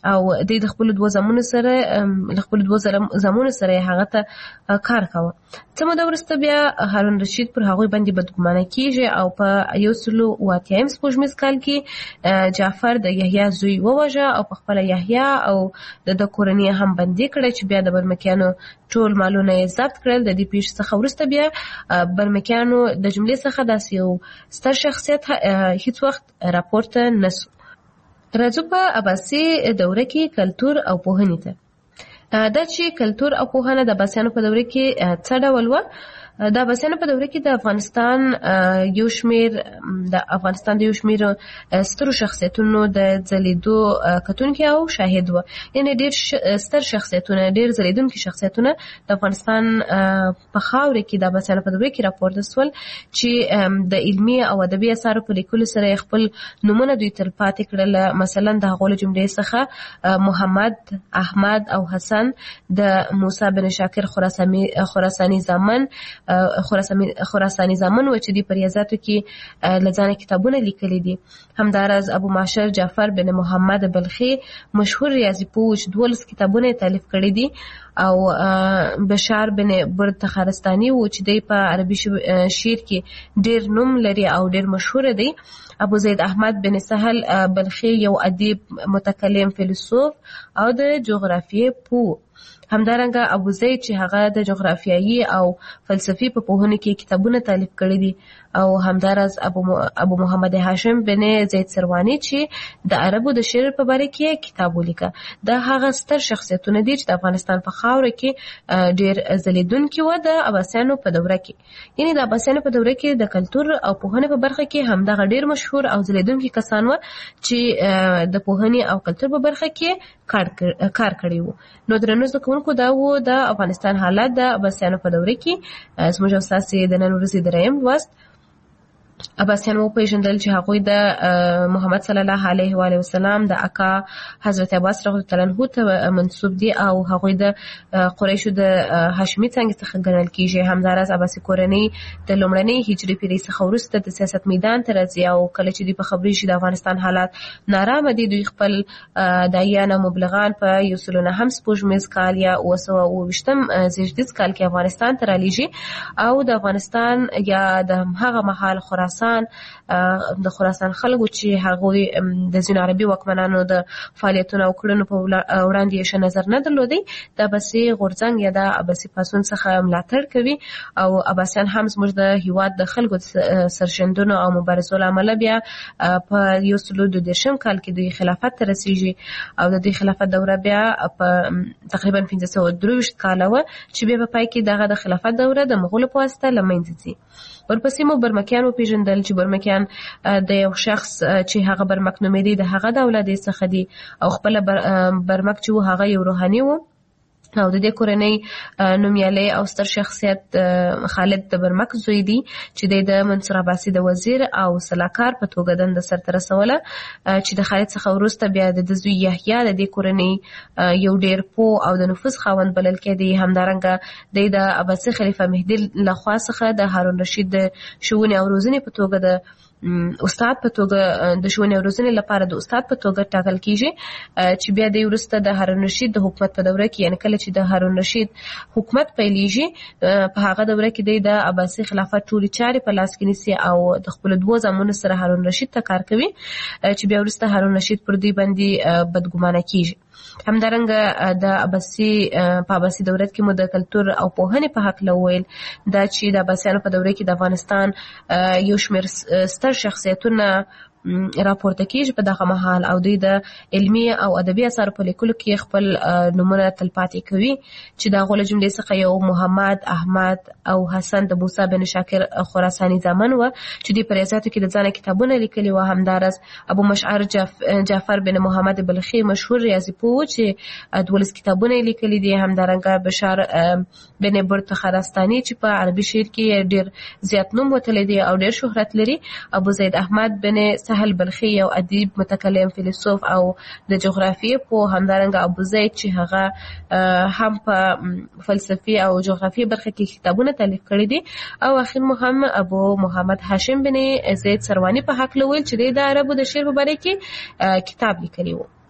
او د خپل دوه زمونو سره ل خپل دوه زمونو سره هغه ته کار کاوه. څه موده وروسته بیا هارون رشید پر هغوی باندې بدګمانه کیږي او په یو سلو او اتیایم سپوږمیز کال کې جعفر د یحیی زوی ووژه او په خپل یحیی او د کورنۍ هم بندي کړه چې بیا د برمکیانو ټول مالونه یې ضبط کړل. د دې پیښې څخه وروسته بیا برمکیانو د جملې څخه داسې یو ستر شخصیت هیڅ وخت راپورته نسو. راځو په عباسي دوره کې کلتور او پوهنې ته. دا چې کلتور او پوهنه د عباسیانو په دوره کې څه ډول وه؟ د عباسیانو په دوره کې د افغانستان یو شمیر د افغانستان د یو شمیر سترو شخصیتونو د ځلیدو کتونکي او شاهد وو. یعنې ډېر ستر شخصیتونه، ډېر ځلیدونکي شخصیتونه د افغانستان په خاوره کې د عباسیانو په دوره کې راپورته سول چې د علمي او ادبي اثارو په لیکلو سره خپل نومونه دوی تل پاتې کړل. مثلا د هغو له جملې څخه محمد، احمد او حسن، د موسی بن شاکر خراساني خراساني زامن خراساني خراساني زامن و چې دی په ریاضاتو کې لزانه کتابونه لیکلي دي. همدارز ابو معشر جعفر بن محمد بلخي مشهور ریاضي پوه چې دولس کتابونه تالیف کړي دي، او بشار بن برد تخارستاني و چې دی په عربي شعر کې ډیر نوم لري او ډیر مشهور دی. ابو زید احمد بن سهل بلخي یو ادیب، متکلم، فیلسوف او د جغرافیې پوه. همدارنګه ابو زید چې هغه د جغرافیایي او فلسفي په پوهنه کې کتابونه تالیف کړي دي، او همدارز ابو ابو محمد هاشم بن زید سروانی چې د عربو د شعر په باره کې کتاب ولیکه. دا هغه ستر شخصیتونه دي چې د افغانستان په خاوره کې ډیر ځلیدونکي و د عباسیانو په دوره کې. یعنې د عباسیانو په دوره کې د کلتور او پوهنې په برخه کې همدغه ډیر مشهور او ځلیدونکي کسان و چې د پوهنې او کلتور په برخه کې کار کار کړی وو. نو درنو زده کوونکو، دا و د افغانستان حالت د عباسیانو په دوره کې. زموږ او ستاسې د نن ورځې دریم لوست عباسیان وپېژندل چې هغوی د محمد صلی الله علیه و آله وسلم د اکا حضرت عباس رضی الله عنه ته منسوب دي او هغوی د قریشو د هاشمي څنګه څخه ګڼل کیږي. همدارس عباسي کورنۍ د لومړنۍ هجري پیړۍ څخه وروسته د سیاست میدان ته راځي او کله چې دوی په خبرې شي د افغانستان حالات نارامه دي، دوی خپل دایان او مبلغان په یو سلو نهم سپوږمیز کال یا اوه سوه اوه ویشتم زیږدیز کال کې افغانستان ته رالیږي او د افغانستان یا د هغه مهال خراسان د خراسان خلکو چې هغوی د ځینو عربي واکمنانو د فعالیتونو او کړنو په وړاندې یې ښه نظر نه درلودی، د عباسي غورځنګ یا د عباسي پاڅون څخه ملاتړ کوي. او عباسیان هم زموږ د هیواد د خلکو سرښندنو او مبارزو له امله بیا په یو سلو دوه دېرشم کال کې دوی خلافت ته رسیږي او د دوی خلافت دوره بیا په تقریبا پنځه سوه درې ویشت کاله وه چې بیا په پای کې دغه د خلافت دوره د مغولو په واسطه له منځه ځي. ورپسې مو برمکیان وپېژندل چې برمکیان د یو شخص چې هغه برمک نومېدی د هغه د اولادې څخه دي او خپله برمک چې و هغه یو روحاني و او د دې کورنۍ نومیالی او ستر شخصیت خالد د برمک زوی دی چې د منصور عباسي د وزیر او سلاکار په توګه دنده سرته رسوله، چې د خالد څخه وروسته بیا د د زوی یحیی د دې کورنۍ یو ډیر پوه او د نفوذ خاوند بلل کېدی. همدارنګه د د عباسي خلیفه مهدي لخوا څخه د هارون رشید د ښوونې او روزنې په توګه د استاد په توګه د ښوونې او روزنې لپاره د استاد په توګه ټاکل کیږي، چې بیا د وروسته د هارون رشید د حکومت په دوره کې، یعنې کله چې د هارون رشید حکومت پیلېږي په هغه دوره کې دی د عباسي خلافت ټولې چارې په لاس کې نیسي او د خپلو دوو زامنو سره هارون رشید ته کار کوي، چې بیا وروسته هارون رشید پر دوی باندې بدګمانه کیږي. همدارنګه د عباسي په عباسي دوره کې مو د کلتور او پوهنې په هکله وویل دا چې د عباسیانو په دوره کې د افغانستان یو شمېر ستر شخصیتونه راپورته کیږي په دغه مهال او دوی د علمي او ادبي اثارو په لیکلو کې خپل نومونه تلپاتې کوي، چې د هغو له جملې څخه یو محمد، احمد او حسن د موسی بن شاکر خراساني زامن و چې دوی په ریاضاتو کې د ځانه کتابونه لیکلي و. همدارس ابو مشعر جعفر بن محمد بلخي مشهور ریاضي پوه چې دولس کتابونه یې لیکلي دي. همدارنګه بشار بن برد تخارستاني چې په عربي شعر کې ډېر زیات نوم وتلی دی او ډېر شهرت لري. ابو زید احمد بن سهل بلخي یو ادیب، متکلم، فیلسوف او د جغرافیې پوه. همدارنګه ابو زید چې هغه هم په فلسفي او جغرافیې برخه کې کتابونه تالیف کړي دي. او اخر مو هم ابو محمد هاشم بن زید سروانی په هکله ویل چې د عربو د شعر په باره کې کتاب لیکلی و.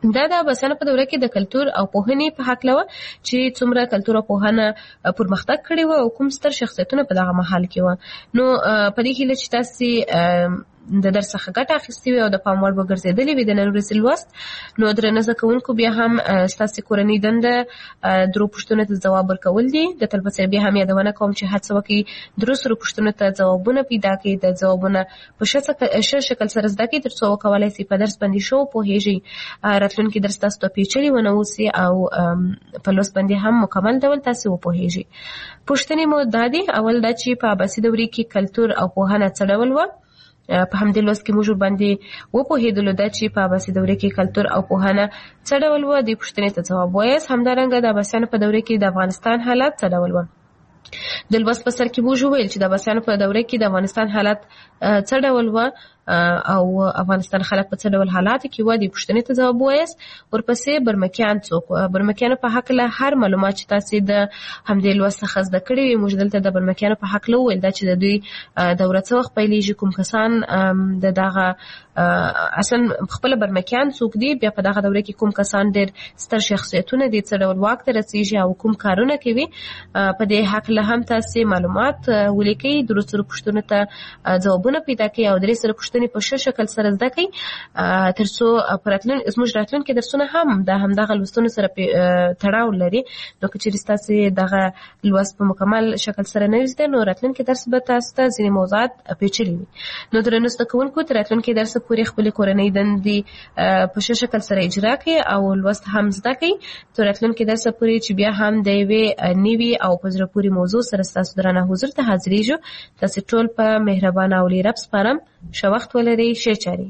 دا د عباسیانو په دوره کې د کلتور او پوهنې په حق لوه چې څومره کلتور او پوهنه پرمختګ کړی و او کوم ستر شخصیتونه په دغه مهال کې و. نو په دې هیله چې تاسو د درس څخه ګټه اخیستې وي او د پام وړ وګرځېدلې وي د نن ورځې لوست، نو درنه زده کوونکو بیا هم ستاسو کورنۍ دنده درو پوښتنو ته ځواب ورکول دي. د طلبه بیا هم یادونه کوم چې هڅه وکړي درو سرو پوښتنو ته ځوابونه پیدا کړي، د ځوابونه په ښه شکل سره زده کړي ترڅو وکولای شي په درس باندې شو پوهیږي، راتلونکي درس تاسو ته پیچلي ونه اوسي او په لوست باندې هم مکمل ډول تاسو وپوهیږي. پوښتنې مو دا دي. اول دا چې په عباسي دورې کې کلتور او پوهنه څه ډول و؟ په همدې لوست کې موږ باندې وپوهېدلو دا چې په عباسي دورې کې کلتور او پوهنه څه ډول و. دې پوښتنې ته ځواب وایاست. همدارنګه د عباسیانو په دوره کې د افغانستان حالات څه ډول و؟ د لوست په سر کې موږ وویل چې د عباسیانو په دوره کې د افغانستان حالات څه ډول و او افغانستان خلک په څه ډول حالاتو کې و. دې پوښتنې ته ځواب وایاست. ورپسې برمکیان څوک و؟ برمکیانو په هکله هر معلومات چې تاسو د همدې لوست څخه زده کړي وي موږ دلته د برمکیانو په هکله وویل دا چې د دوی دوره څه وخت پیلېږي، کوم کسان د دغه اصلا خپل برمکیان څوک دي، بیا په دغه دوره کې کوم کسان ډېر ستر شخصیتونه دي، څه ډول واک ته رسېږي او کوم کارونه کوي. په دې هکله هم تاسو معلومات ولیکئ، درو سرو پوښتنو ته ځوابونه پیدا کړئ او درې سرو په ښه شکل سره زده کړئ ترڅو پراتلون زموږ راتلونکي درسونه هم د همدغه لوستونو سره تړاو لري. نو که چېرې ستاسو دغه لوست په مکمل شکل سره نه وي زده نو راتلونکي درس به تاسو ته ځینې موضوعات پیچلي وي. نو درنو زده کوونکو تر راتلونکي درس پورې خپلې کورنۍ دندې په ښه شکل سره اجرا کړئ او لوست هم زده کړئ تر راتلونکي درس پورې چې بیا هم د یوې نوي او په زړه پورې موضوع سره ستاسو درانه حضور ته حاضرېږو. تاسو ټول په مهربانه او لیرب سپارم. ښه وخت ولرئ. ښې چارې.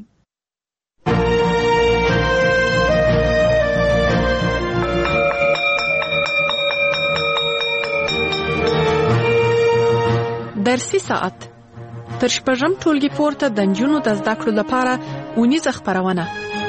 درسي ساعت تر شپږم ټولګي پورته د نجونو د زده کړو لپاره اونیزه خپرونه.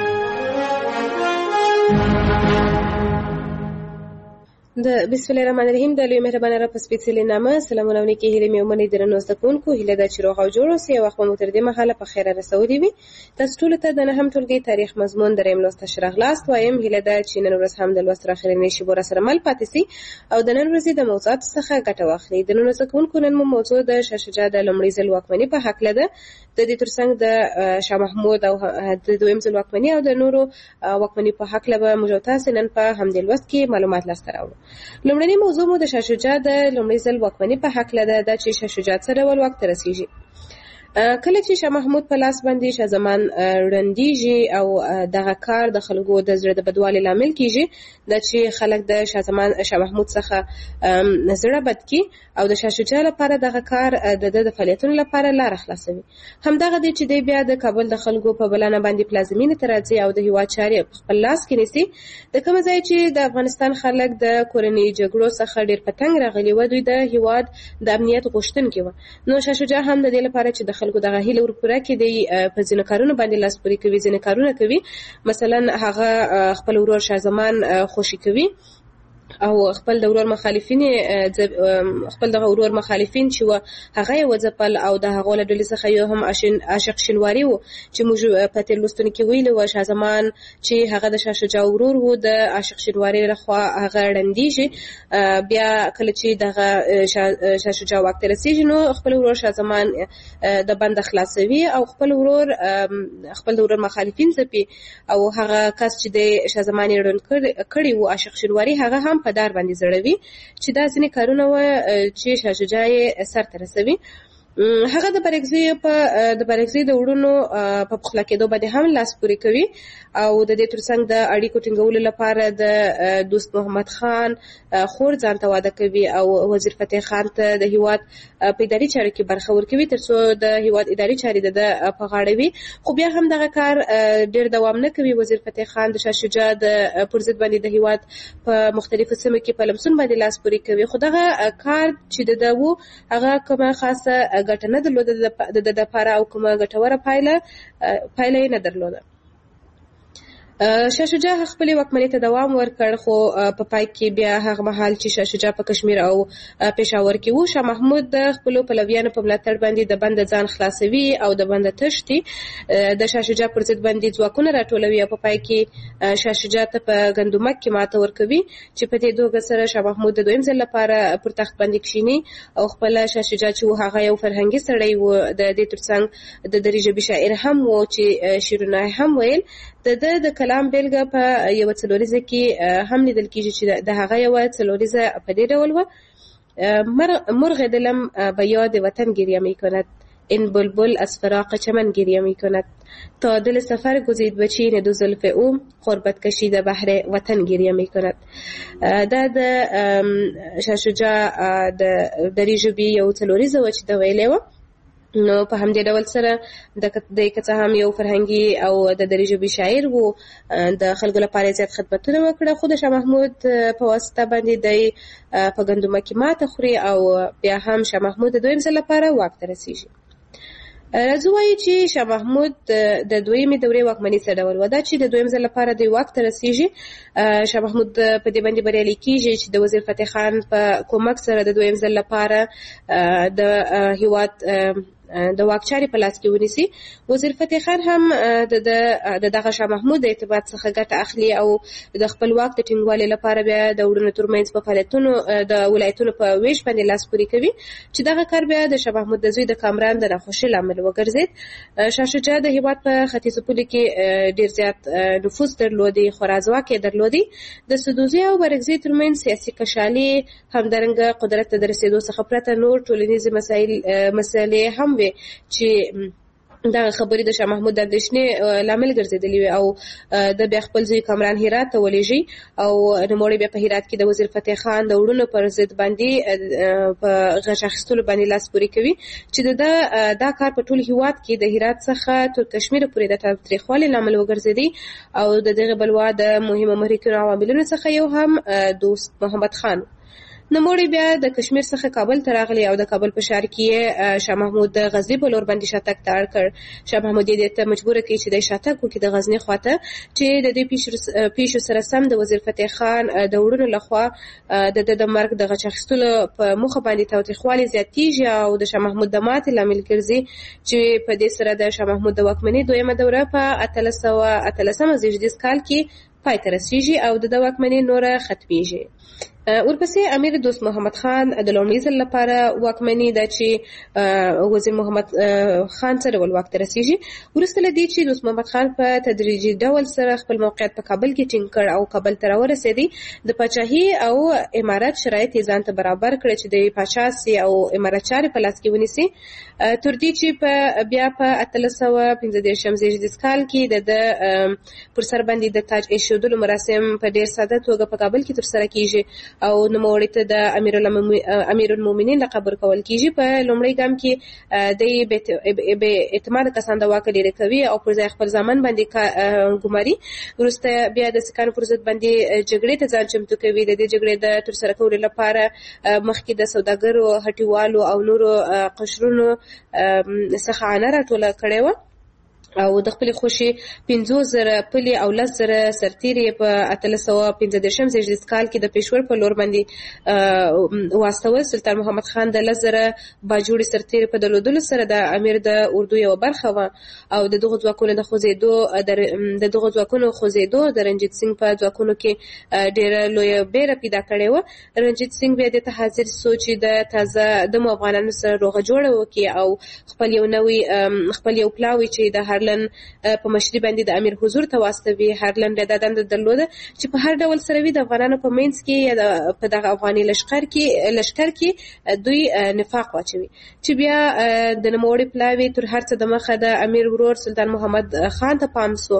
د بسم الله الرحمن الرحیم د لوی مهربانه رب سپېڅلې نامه سلامونه او نیکې هیلې مې ومنئ درنو زده کوونکو. هیله ده چې روغ او جوړ اوسئ او وخت مو تر دې مهاله په خیره رسولي وي. تاسو ټولو ته د نهم ټولګي تاریخ مضمون دریم لوست ته ښه راغلاست وایم. هیله ده چې نن ورځ هم د لوست تر اخرنۍ شېبو راسره مل پاتې سئ او د نن ورځې د موضوعاتو څخه ګټه واخلئ. درنو زده کوونکو نن مو موضوع د شاه شجاع د لومړي ځل واکمني په هکله ده. د دې ترڅنګ د شاه محمود او د دویم ځل واکمني او د نورو واکمني په هکله به موږ تاسو نن په همدې لوست کې معلومات لاسته راوړو. لومړنی موضوع مو د شاه شجاع د لومړي ځل واکمني په هکله ده. دا چې شاه شجاع څه ډول واک ته رسېږي. کله چې شاه محمود په لاس باندې شاه زمان ړندېږي او دغه کار د خلکو د زړه د بدوالي لامل کېږي، دا چې خلک د شاه زمان شاه محمود څخه زړه بد کړي او د شاه شجاع لپاره دغه کار د ده د فعالیتونو لپاره لاره خلاصوي. همدغه دی چې دی بیا د کابل د خلکو په بلنه باندې پلازمینې ته راځي او د هېواد چارې په خپل لاس کې نیسي. د کومه ځای چې د افغانستان خلک د کورنۍ جګړو څخه ډېر په تنګ راغلي وو، دوی د هېواد د امنیت غوښتونکي وو. نو شاه شجاع هم د دې لپاره چې د خلکو دغه هیله ورپوره کړي دی په ځینو کارونو باندې لاس پورې کوي، ځینې کارونه کوي. مثلا هغه خپل ورور شاه زمان خوشي کوي او خپل د ورور مخالفین خپل د ورور مخالفین چې و هغه یې وځپل او د هغو له ډلې څخه یو هم عاشق شینواري و چې موږ په تېر لوستونو کې ویلي وو شاه زمان چې هغه د شاه شجاع ورور و د عاشق شینواري لخوا هغه ړندېږي. بیا کله چې دغه شاه شجاع واک ته رسېږي نو خپل ورور شاه زمان د بنده خلاصوي او خپل ورور خپل د ورور مخالفین ځپي او هغه کس چې د شاه زمان یې ړوند کړي و عاشق شینواري هغه هم په دار باندې زړوي چې دا ځینې کارونه و چې شاه شجاع یې سرته رسوي. هغه د بارکزیو په د بارکزیو د وړونو په پخلا کېدو باندې هم لاس پورې کوي او د دې ترڅنګ د اړیکو ټینګولو لپاره د دوست محمد خان خور ځان ته واده کوي او وزیر فتح خان ته د هیواد په اداري چارو کې برخه ورکوي ترڅو د هیواد اداري چارې د په غاړه وي. خو بیا هم دغه کار ډېر دوام نه کوي. وزیر فتح خان د شاه شجاع د پر ضد باندې د هیواد په مختلفو سیمو کې په لمسون باندې لاس پورې کوي. خو دغه کار چې د ده و هغه کومه خاصه ګټه نه درلوده د د لپاره او کومه ګټوره پایله پایله یې نه درلوده.
شاه شجاع خپل واکمنۍ ته دوام ورکړ، خو په پای کې بیا هغه مهال چې شاه شجاع په کشمیر او پېښور کې و، شاه محمود د خپل پلویانو په ملاتړ باندې د بند ځان خلاصوي او د بند تشتي د شاه شجاع پر ضد باندې ځواکونه راټولوي او په پای کې شاه شجاع ته په ګندمک کې ماته ورکوي چې په دې دوه سره شاه محمود د دویم ځل لپاره پر تخت باندې کښیني او خپل شاه شجاع چې هغه یو فرهنګي سړی و، د دې ترڅنګ د دري ژبې شاعر هم و چې شعرونه هم ویل. د د کلام بیلګه په یو څلوریزه کې هم لیدل کېږي چې د هغه یو څلوریزه په دې ډول و: مرغ دلم به یاد وطن گریه می کند، این بلبل از فراق چمن گریه می کند، تا دل سفر گزید به چین دو زلف او، غربت کشیده بحر وطن گریه می کند. دا د شاه شجاع د دري ژبې یو څلوریزه و چې د ویلې و. نو په همدې ډول سره د کڅه هم یو فرهنګي او د دري ژبې شاعر وو، د خلکو لپاره زیات خدمتونه وکړه، خو د شاه محمود په واسطه باندې د په ګندمه کې ماته خوري او بیا هم شاه محمود د دویم ځل لپاره واک ته رسیږي. راځو وایو چې شاه محمود د دویمې دورې واکمني څه ډول و. دا چې د دویم ځل لپاره د واک ته رسیږي، شاه محمود په دې باندې بریالی کیږي چې د وزیر فتح خان په کومک سره د دویم ځل لپاره د هیواد د واک چارې په لاس کې ونیسي. وزیر فتح خان هم د دغه شاه محمود د اعتماد څخه ګټه اخلي او د خپل واک د ټینګوالي لپاره بیا د وړونو ترمنځ په فعالیتونو د ولایتونو په ویش باندې لاس پورې کوي چې دغه کار بیا د شاه محمود د زوی د کامران د ناخوښۍ لامل وګرځید. شاه شجاع د هیواد په ختیځو پولو کې ډیر زیات نفوذ درلودي، خورا ځواک یې درلودي. د سدوزي او بارګزي ترمنځ سیاسي کشالي همدارنګه قدرت ته د رسېدو څخه پرته نور ټولنیزې مسایل مسلې هم وي چې دا خبرې د شاه محمود د اندېښنې لامل ګرځېدلې وي او د بیا خپل زوی کامران هرات ته ولېږي او نوموړی بیا په هرات کې د وزیر فتح خان د وړونو پر ضد باندې په غږ اخیستلو باندې لاس پورې کوي چې دا دا کار په ټول هیواد کې د هرات څخه تر کشمیر پورې د تاریخوالي لامل وګرځېدي او د دغه بلوا د مهمو محرکینو عواملونو څخه یو هم دوست محمد خان. نوموړی بیا د کشمیر څخه کابل ته راغلی او د کابل په ښار کې شاه محمود د غزني په لور باندې شاتګ ته اړ کړ. شاه محمود یې ته مجبور کړ چې د شاتګ وکړي د غزني خواته چې د دې پیښو سره سم د وزیر فتح خان د وړونو لخوا د د مرګ د غچ اخیستلو په موخه باندې تاوتریخوالی زیاتېږي او د شاه محمود د ماتې لامل ګرځي چې په دې سره د شاه محمود د واکمنۍ دویمه دوره په اتلس سوه اتلسمه زېږدیز کال کې پای ته رسیږي او د واکمنۍ نوره ختمیږي. ورپسې امیر دوست محمد خان د لومړي ځل لپاره واکمني ده چې وزیر محمد خان سره ول وخت رسیږي. وروسته له دې چې دوست محمد خان په تدریجي ډول سره خپل موقعیت په کابل کې ټینګ کړ او کابل ته راورسېدی، د پاچاهي او امارت شرایط یې ځان ته برابر کړ چې د پاچا سي او امارت چارې په لاس کې ونیسي، تر دې چې په بیا په اتلس سوه پنځه دېرشم زېږدیز کال کې د پر سر باندې د تاج ایښودلو مراسم په ډېر ساده توګه په کابل کې ترسره کیږي او نوموړي ته د امیر المؤمنین لقب ورکول کیږي. په لومړي ګام کې د بې اعتماده کسان د واک لرې کوي او پر ځای خپل ځامن باندې ګماري. وروسته بیا د سیکهانو پر ضد باندې جګړې ته ځان چمتو کوي. د دې جګړې د ترسره کولو لپاره مخکې د سوداګرو، هټیوالو او نورو قشرونو څخه عانه راټوله کړې وه او د خپل خوشي پنځه زره پلي او لس زره سرتیري په اتلس سوه پنځه دېرشم زېږدیز کال کې د پېښور په لور باندې واستول. سلطان محمد خان د لس زره باجوړي سرتیري په درلودلو سره د امیر د اردو یو برخه وه او د دغو ځواکونو د خوځېدو د دغو ځواکونو خوځېدو د رنجیت سنګ په ځواکونو کې ډېره لویه بیره پیدا کړې وه. رنجیت سنګ بیا دې ته حاضر سو چې د تازه دمو افغانانو سره روغه جوړه وکړي او خپل یو نوی خپل یو پلاوی چې د هر په مشري باندې د امیر حضور ته واستوي. هرلن بیا دا دنده درلوده چې په هر ډول سره وي د افغانانو په منځ کې یا په دغه افغاني لښکر کې لښکر کې دوی نفاق واچوي چې بیا د نوموړي پلاوي تر هر څه د مخه د امیر ورور سلطان محمد خان ته پام سو.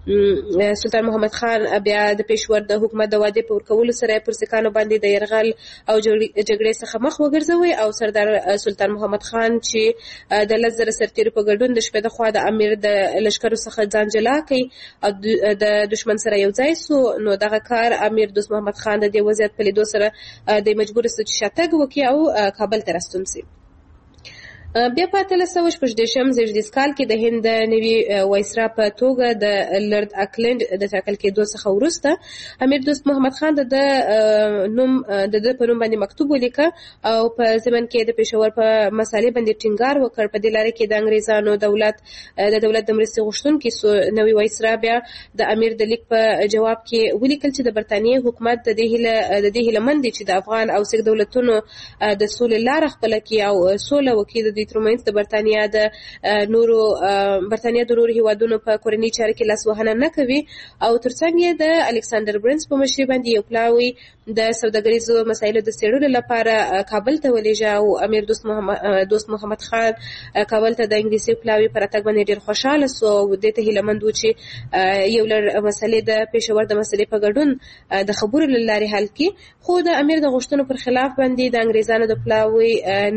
سلطان محمد خان بیا د پېښور د حکومت د وعدې په ورکولو سره پر سیکهانو باندې د یرغل او جګړې څخه مخ وګرځوي او سردار سلطان محمد خان چې د لس زره سرتیرو په ګډون د شپې د خوا د امیر د لښکرو څخه ځان جلا کړي او د دشمن سره یو ځای سو. نو دغه کار امیر دوست محمد خان د دې وضعیت په لیدو سره د مجبور سو چې شاتګ وکړي او کابل ته راستون سي. بیا په اتلس سوه شپږ دېرشم زېږدیز کال کې د هند د نوي وایسرا په توګه د لارډ اکلینډ د ټاکل کېدو څخه وروسته امیر دوست محمد خان د نوم د ده په نوم باندې مکتوب ولیکه او په ضمن کې د پېښور په مسالې باندې ټینګار وکړ. په دې لاره کې د انګریزانو دولت د دولت د مرستې غوښتونکي نوي وایسرا بیا د امیر د لیک په جواب کې ولیکل چې د برتانیې حکومت د دې هیله د دې هیلهمند دی چې د افغان او سیک دولتونو د سولې لاره خپله کړي او سوله وکړي د دوی ترمنځ د برتانیا د نورو برتانیا د نورو هیوادونو په کورنۍ چارو کې لاسوهنه نه کوي او ترڅنګ یې د الکساندر برنس په مشرۍ باندې یو پلاوی د سوداګریزو مسایلو د څېړلو لپاره کابل ته ولېږه او امیر دوست محمد دوست محمد خان کابل ته د انګلیسي پلاوي په راتګ باندې ډېر خوشحاله سو او دې ته هیلهمند و چې یو لړ مسلې د پېښور د مسلې په ګډون د خبرو له لارې حل کړي. خو د امیر د غوښتنو پر خلاف باندې د انګریزانو د پلاوي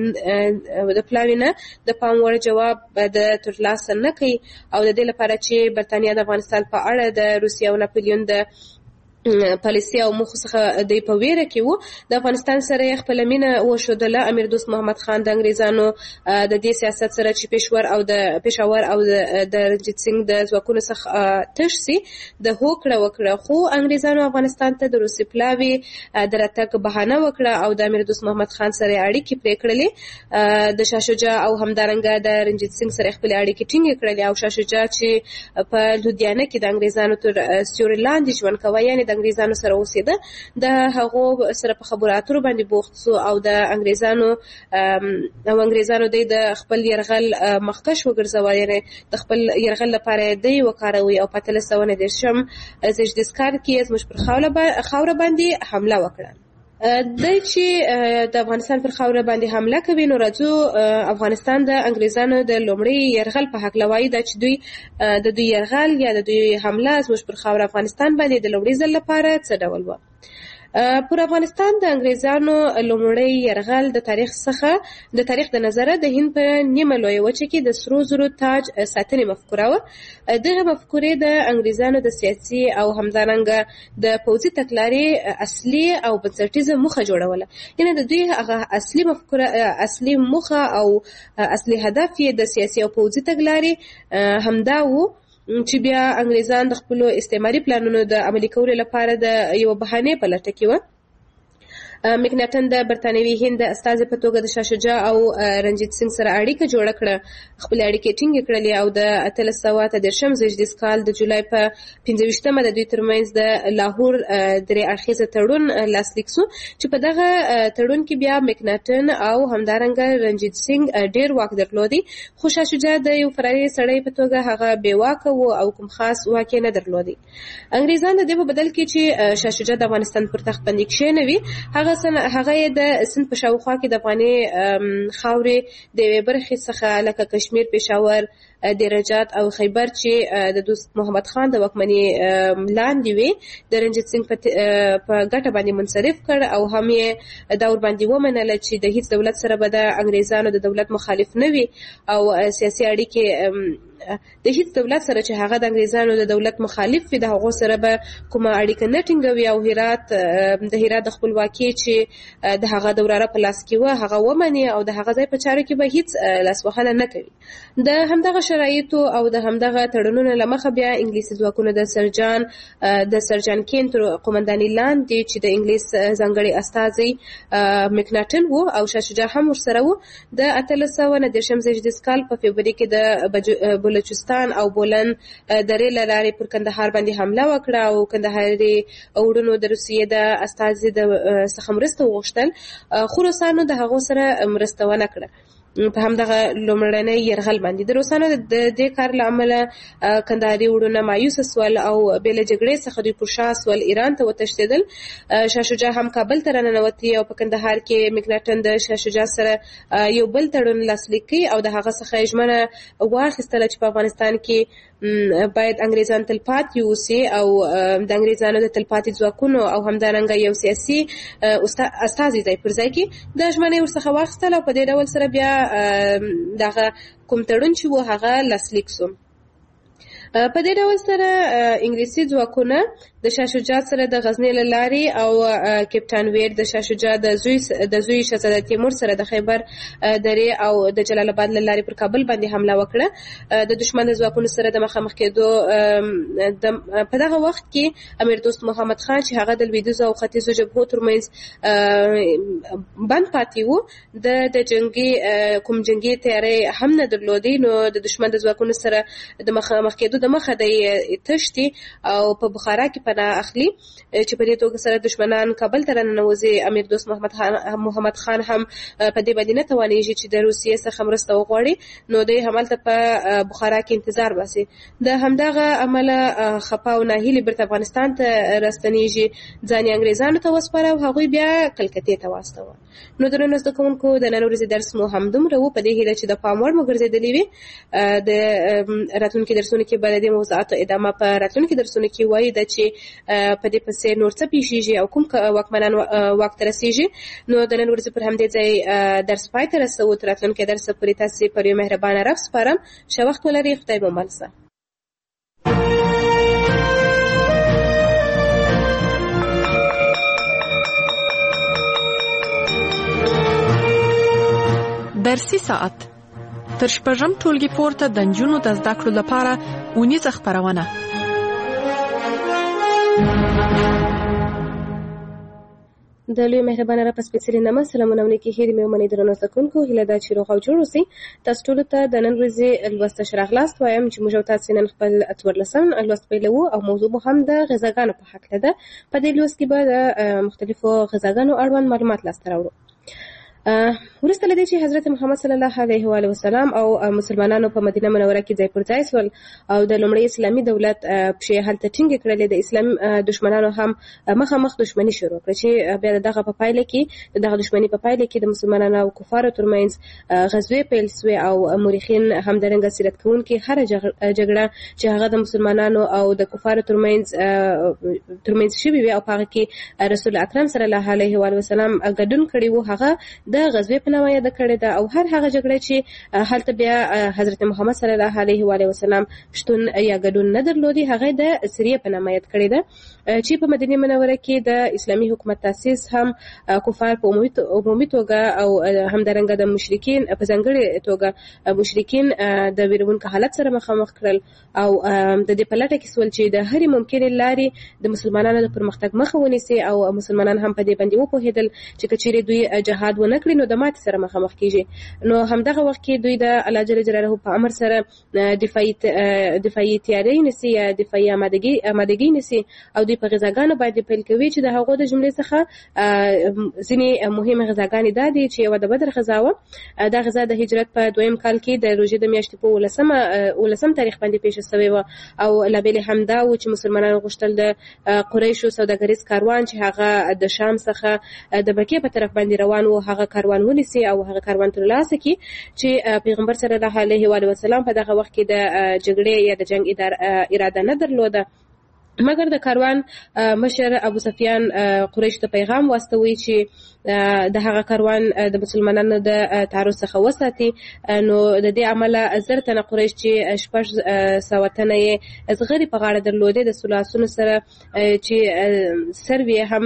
د پلاوي نه د پام وړ جواب د ترلاسه نه کوي او د دې لپاره چې برتانیا د افغانستان په اړه د روسیې او ناپلیون د پالیسي او موخو څخه د په ویره کې وو. د افغانستان سره خپل مینه وښودله. امیر دوست محمد خان د انګریزانو د دې سیاست سره چې پېښور او د پېښور او د رنجیت سنگ د ځواکونو څخه تش سي د هوکړه وکړه، خو انګریزانو افغانستان ته د روسي پلاوي د راتګ بهانه وکړه او د امیر دوست محمد خان سره اړیکې پرې کړلې. د شاه شجاع او همدارنګه د رنجیت سنگ سره خپل اړیکې ټینګې کړلې او شاه شجاع چې په لودیانه کې د انګریزانو تر سیوري لاندې ژوند کوي، یعنی د انګریزانو سره اوسېده، د هغو سره په خبرو اترو باندې بوخت سو او د انګریزانو او انګریزانو د خپل يرغل مخکش وګرځوي، یعنی د خپل يرغل لپاره دی وکاروي او په اتلس سوه نهه دېرشم زېږدیز کال کې زموږ پر خاوره باندې حمله وکړه. د چې د افغانستان پر خاوره باندې حمله کوي، نو راځو افغانستان د انګریزانو د لومړي يرغل په هکله وایي دا چې دوی د دوی يرغل یا د دوی حمله زموږ پر خاوره افغانستان باندې د لومړي ځل لپاره څه ډول و. پر افغانستان د انګریزانو لومړی يرغل د تاریخ څخه د تاریخ د نظره د هند په نیمه لویه وچه کې د سرو زرو تاج ساتنې مفکوره وه. دغه مفکورې د انګریزانو د سیاسي او همدارنګه د پوځي تګلارې اصلي او بنسټیزه موخه جوړوله، یعنی د دوی هغه اصلي مفکوره اصلي موخه او اصلي هدف یې د سیاسي او پوځي تګلارې همدا وو چې بیا انګریزان د خپل استعماري پلانونو د عملي کولو لپاره د یو بهانه په لټه کې و. مکناټن د برتانوي هند استازي په توګه د شاه شجاع او رنجیت سنگ سره اړیکه جوړه کړه، خپل اړیکې ټینګې کړلې او د اتلس سوه اته دېرشم زېږدیز کال د جولای په پنځه ویشتمه د دوی ترمنځ د لاهور درې اړخیزه تړون لاسلیک سو چې په دغه تړون کې بیا مکناټن او همدارنګه رنجیت سنگ ډېر واک درلودي، خو شاه شجاع د یو فراري سړی په توګه هغه بې واکه و او کوم خاص واک نه درلودي. انګریزان د دې په بدل کې چې شاه شجاع د افغانستان پر تخت باندې کښېنوي، هغه هغه د سند په شاوخوا کې د افغاني خاورې د یوې برخې څخه لکه کشمیر، پېښور، درجات او خیبر چې د دوست محمد خان د واکمنۍ لاندې وي د رنجیت سنگ په ګټه باندې منصرف کړ او هم یې دا ور باندې ومنله چې د هیڅ دولت سره به د انګریزانو د دولت مخالف نه وي او سیاسي اړیکې د هیڅ دولت سره چې هغه د انګریزانو د دولت مخالف وي د هغو سره به کومه اړیکه نه ټینګوي او هرات د هرات د خپلواکۍ چې د هغه دوراره په لاس کې وه هغه ومني او د هغه ځای په چارو کې به هیڅ لاسوهنه نه کوي. د همدغه شرایطو او د همدغه تړونونو له مخه بیا انګلیسي ځواکونه د سرجان د سرجان کین تر قومندانۍ لاندې چې د انګلیس ځانګړي استازی مکناټن و او شاه شجاع هم ورسره و، د اتلس سوه نهه دېرشم زېږدیز کال په فبروري کې د بلوچستان او بولن درې له لارې پر کندهار باندې حمله وکړه او کندهاري وروڼو د روسیې د استازي د څخه مرسته وغوښتل، خو روسانو د هغو سره مرسته ونه کړه په همدغه لومړنۍ يرغل باندې. د روسانو د دې کار له امله کندهاري وروڼه مایوسه سول او بې له جګړې څخه دوی پر شا سول، ایران ته وتښتېدل. شاه شجاع هم کابل ته راننوتی او په کندهار کې مکناټن د شاه شجاع سره یو بل تړون لاسلیک کړ او د هغه څخه ژمنه واخیستله چې په افغانستان کې باید انګریزان تلپاتې اوسي او د انګریزانو د تلپاتې ځواکونو او همدارنګه یو سیاسي استازي ځای پر ځای کې د ژمنې ورڅخه واخیستل او په دې ډول سره بیا دغه کوم تړون چې و هغه لاسلیک سو. په دې ډول سره انګلیسي ځواکونه د شاه شجاع سره د غزنی له لارې او کپټان ویر د شاه شجاع د زوی د زوی شهزاده تیمور سره د خیبر درې او د جلال آباد له لارې پر کابل باندې حمله وکړه. د دشمن د ځواکونو سره د مخامخ کېدو په دغه وخت کې امیر دوست محمد خان چې هغه د لویدیځو او ختیځو جبهو ترمنځ بند پاتې و د د جنگي کوم جنگي تیاری هم نه درلودي، نو د دشمن د ځواکونو سره د مخامخ کېدو د مخه د تشتي او په بخارا کې پناه اخلي چې په دې توګه سره دشمنان کابل ته راننوځي. امیر دوست محمد خان محمد خان هم په دې باندې نه توانېږي چې د روسیې څخه مرسته وغواړي، نو دوی همالته په بخارا کې انتظار باسي. د همدغه عمله خپه او ناهیلي بیرته افغانستان ته راستنېږي، ځان یې انګریزانو ته وسپاره او هغوی بیا کلکتې ته واستوه. نو درنو زده کوونکو د نن ورځې درس مو همدومره و، په دې هیله چې د پام وړ مو ګرځېدلې وي. د راتلونکي درسونو کې به د دې موضوعاتو ادامه په راتلونکي درسونو کې وایي ده چې په دې پسې نور څه پیښیږي او کوم واکمنان واک ته رسیږي. نو د نن ورځې پر همدې ځای درس پای ته رسوو. تر راتلونکي درس پورې تاسې پر یو مهربانه رب سپارم. ښه وخت ولرئ. خدای مو مل شه.
درسي ساعت تر شپږم ټولګي پورته د نجونو د زده کړو لپاره اونیزه خپرونه.
د لوی مهربانه را پس سپېڅلي نامه سلامونه او نیکې هیلې مې ومنئ. درنو زده کوونکو، هیله ده چې روغ او جوړ اوسئ. تاسو ټولو ته د نن ورځې لوسته ښه راغلاست وایم چې موږ او تاسې نن خپل څوارلسم لوست پیلوو او موضوع مو هم د غذاګانو په هکله ده. په دې لوست کې به د مختلفو غذاګانو اړوند معلومات لاسته راوړو. وروسته له دې چې حضرت محمد صلی الله علیه و آله وسلم او مسلمانانو په مدینه منوره کې ځای پر ځای شول او د لومړي اسلامي دولت پښې هلته ټینګې کړلې، د اسلامي دشمنانو هم مخامخ دشمني شروع کړه چې بیا دغه په پایله کې دغه دشمني په پایله کې د مسلمانانو او کفارو ترمنځ غزوې پیل شوې او مورخین همدارنګه سیرت کوونکي هره جګړه چې هغه د مسلمانانو او د کفارو ترمنځ ترمنځ شوې وي او په هغه کې رسول اکرم صلی الله علیه و آله وسلم ګډون کړی و، هغه د غزوې په نامه یاد کړې ده. او هر هغه جګړه چې هلته بیا حضرت محمد صلی الله علیه و آله وسلم شتون یا ګډون نه درلودي، هغه د سریه په نامه یاد کړې ده چې په مدینه منوره کې د اسلامي حکومت تاسیس هم کفار په عمومي توګه او همدارنګه د مشرکین په ځانګړې توګه مشرکین د ویرونکو حالت سره مخامخ کړل او د دې په لټه کې سول چې د هرې ممکنې لارې د مسلمانانو د پرمختګ مخه ونیسي او مسلمانان هم په دې باندې وپوهېدل چې کچېرې دوی جهاد ونه کړي نو د ماتې سره مخامخ کیږي. نو همدغه وخت کې دوی د الله جل جلاله په امر سره دفاعي دفاعي تیاری نسی یا دفاعي آمادګي آمادګي نسی او دوی په غذاګانو باندې پیل کوي چې د هغو د جملې څخه ځینې مهمه غذاګانې دا دي چې یوه د بدر غذا وه. دا غذا د هجرت په دویم کال کې د روژې د میاشتې په ولسمه ولسم تاریخ باندې پیښه شوې وه او لابل همدا و چې مسلمانانو غوښتل د قریشو سوداګریز کاروان چې هغه د شام څخه د مکې په طرف باندې روان و هغه کاروان ونیسي او هغه کاروان ترلاسه کړي چې پیغمبر صلی الله علیه و آله وسلم په دغه وخت کې د جګړې یا د جنگ اراده نه درلوده، مګر د کاروان مشر ابو سفیان قریش ته پیغام واستوي چې د هغه کاروان د مسلمانانو د تعرض څخه وساتي. نو د دې عمله زر تنه قریش چې شپږ سوه تنه یې زغرې په غاړه درلودې د سلاسونو سره چې سروي هم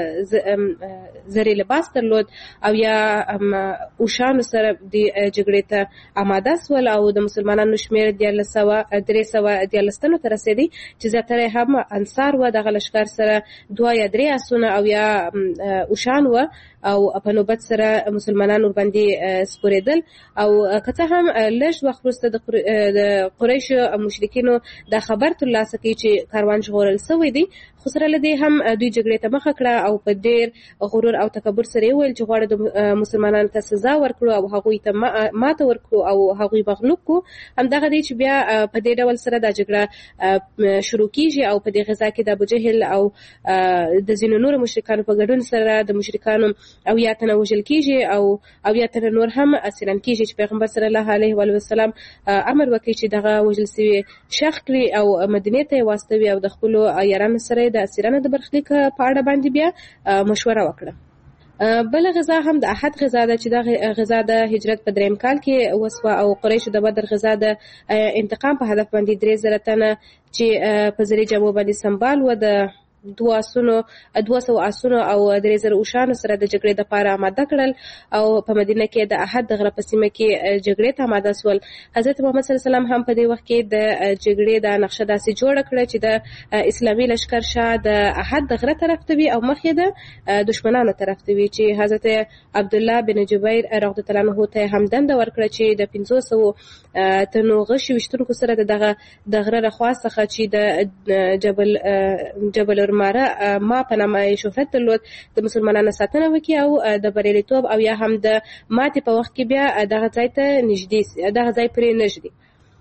زری لباس درلود او یا اوشانو سره د جګړې ته آماده سول او د مسلمانانو شمېر دیارلس سوه درې سوه دیارلس تنو ته رسېدی چې زیاتره هم انصار و. دغه لښکر سره دوه یا درې آسونه او یا اوشان و او په نوبت سره مسلمانان ورباندې سپورېدل او که څه هم لږ وخت وروسته د قریشو مشرکینو دا خبر ترلاسه کړي چې کاروان ژغورل سوی دی، خو سره له دې هم دوی جګړې ته مخه کړه او په ډېر غرور او تکبر سره یې وویل چې غواړو د مسلمانانو ته سزا ورکړو او هغوی ته ماته ورکړو او هغوی مغلوب کړو. همدغه دی چې بیا په دې ډول سره دا جګړه شروع کیږي او په دې غزا کې د ابوجهل او د ځینو نورو مشرکانو په ګډون سره د مشرکانو او یا تنه وژل کیږي او او یا تنه نور هم اسیران کیږي چې پیغمبر صلی الله علیه و وسلم امر وکړي چې دغه وژل سوي شخ کړي او مدینې ته واستوي او د خپلو یارانو سره د اسیرانو د برخلیک په اړه باندې بیا مشوره وکړه. بل غزا هم د احد غزا ده چې د غزا د هجرت په دریم کال کې وسوه او قریشو د بدر غزا د انتقام په هدف باندې درې زره تنه چې په زری جامو باندې سنبال و د دوه اسونو دوه سوه اسونو او درې زره اوښانو سره د جګړې دپاره آماده کړل او په مدینه کې د احد د غره په سیمه کې جګړې ته آماده سول. حضرت محمد صلی الله علیه وسلم هم په دې وخت کې د جګړې د نقشه داسې جوړه کړه چې د اسلامي لښکر شاه د احد د غره طرف ته وي او مخ یې د دشمنانو طرف ته وي چې حضرت عبدالله بن جبیر رضی الله عنه ته هم دنده ورکړه چې د پنځو سوو تنو غشي ویشتونکو سره دغه د غره رخوا څخه چې د جبل جبل ماره ما په نامه شهرت درلود د مسلمانانو ساتنه وکړي او د بریالیتوب او یا هم د ماتې په وخت کې بیا دغه ځای ته نږدې دغه ځای پرې نږدې.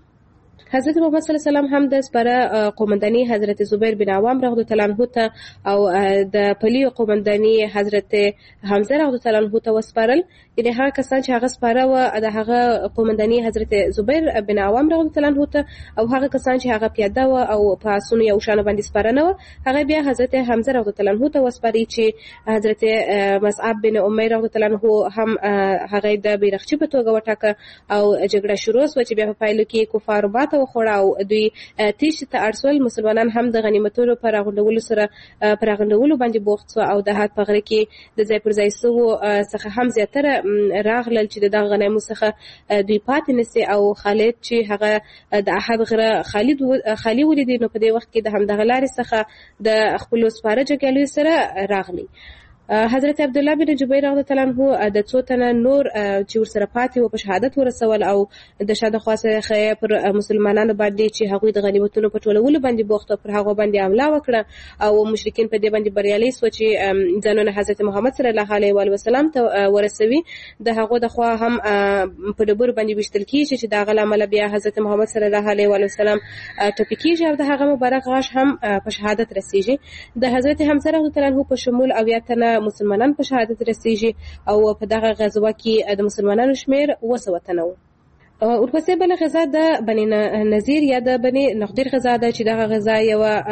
حضرت محمد صلی الله علیه وسلم هم د سپاره قومنداني حضرت زبیر بن عوام رضی الله عنه ته او د پلی قومنداني حضرت حمزه رضی الله عنه ته وسپارل. یعنې هغه کسان چې هغه سپاره و د هغه قومنداني حضرت زبیر بن عوام رضی الله عنه ته او هغه کسان چې هغه پیاده و او په اسونو یو شان باندې سپاره نه و هغه بیا حضرت حمزه رضی الله عنه ته وسپاري چې حضرت مصعب بن عمیر رضی الله عنه هم هغه د بیرغچی په توګه وټاکه او جګړه شروع شوه چې بیا په پایلو کې کفار ماته وخوړه او دوی تیښتې ته اړ شول. مسلمانان هم د غنیمتونو په راغونډولو سره په راغونډولو باندې بوخت شوه او د احد په غره کې د ځای پر ځای سوو څخه هم زیاتره راغلل چې د دغه غنیمو څخه دوی پاتې نسي او خالد چې هغه د احد غره خالد خالی ولیدي نو په دې وخت کې د همدغه لارې څخه د خپلو سپاره جګیالیو سره راغلی. حضرت عبدالله بن جبیر رضی الله عنه د څو تنه نور چې ورسره پاتې و په شهادت ورسول او د شاده خوا څخه پر مسلمانانو باندې چې هغوی د غنیمتونو په ټولولو باندې بوخت پر هغو باندې حمله وکړه او مشرکین په دې باندې بریالي سوه چې ځانونه حضرت محمد صلی الله علیه و وسلم ته ورسوي. د هغو د خوا هم په ډبرو باندې ویشتل کېږي چې د هغه له امله بیا حضرت محمد صلی الله علیه و وسلم ټپي کېږي او د هغه مبارک غاښ هم په شهادت رسېږي. د حضرت حمزه رضی الله عنه په شمول اویا تنه مسلمانان په شهادت رسیږي او په دغه غزوه کې د مسلمانانو شمیر اوه سوه تنه و. ورپسې بله غزا د بني نذیر یا د بني نغدیر غزا ده چې دغه غزا یوه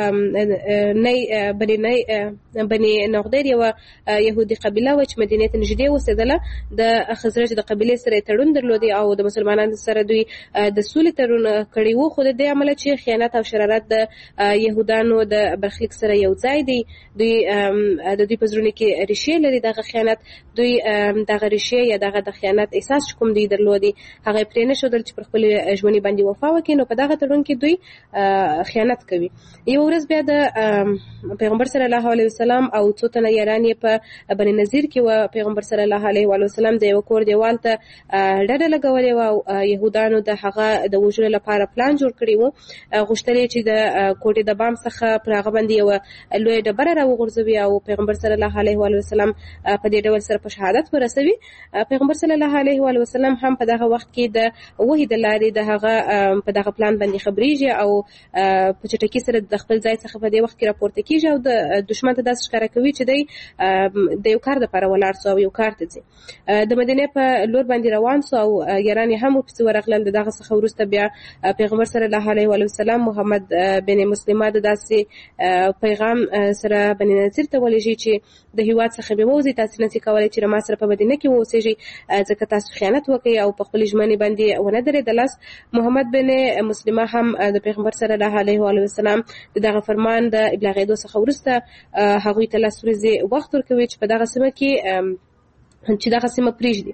نی بني نی بني نغدیر یوه یهودي قبیله وه چې مدینې ته نږدې اوسېدله. د خزرج د قبیلې سره یې تړون درلودی او د مسلمانانو سره دوی د سولې تړون کړی و خو د دې امله چې خیانت او شرارت د یهودانو د برخلیک سره یو ځای دی. دوی د دوی په زړونو کې ریښې لري دغه خیانت. دوی دغه ریښې یا دغه د خیانت احساس چې کوم دوی درلودي هغه پرې نه شودل چې پر خپل ژمنې باندې وفا وکړي نو په دغه تړون کې دوی خیانت کوي. یو ورځ بیا د پیغمبر صلی الله علیه وسلم او څو تنه یاران یې په بني نذیر کې و. پیغمبر صلی الله علیه وسلم د یو کور دیوال ته ډډه لګولې وه او یهودانو د هغه د وژلو لپاره پلان جوړ کړی و. غوښتل یې چې د کوټې د بام څخه پر هغه باندې یوه لویه ډبره راوغورځوي او پیغمبر صلی الله علیه وسلم په دې ډول سره په شهادت ورسوي. پیغمبر صلی الله علیه وسلم هم په دغه وخت کې د وحی د لارې د هغه په دغه پلان باندې خبرېږي او په چټکۍ سره د خپل ځای څخه په دې وخت کې راپورته کېږي او د دښمن ته داسې ښکاره کوي چې دی د یو کار دپاره ولاړ سو او یو کار ته ځي. د مدینې په لور باندې روان سو او یاران یې هم ورپسې ورغلل. د دغه څخه وروسته بیا پیغمبر صلی الله علیه وسلم محمد بن مسلمه د داسې پیغام سره بني نذیر ته ولېږي چې د هېواد څخه بې ووځئ، تاسې نسئ کولی چې ما سره په مدینه کې واوسېږئ ځکه تاسو خیانت وکړئ او په خپلې ژمنې باندې ونه درېدلاست. محمد بن مسلمه هم د پیغمبر صلی الله علیه وسلم د دغه فرمان د ابلاغېدو څخه وروسته هغوی ته لس ورځې وخت ورکوي چې په دغه سیمه کې چې دغه سیمه پرېږدي.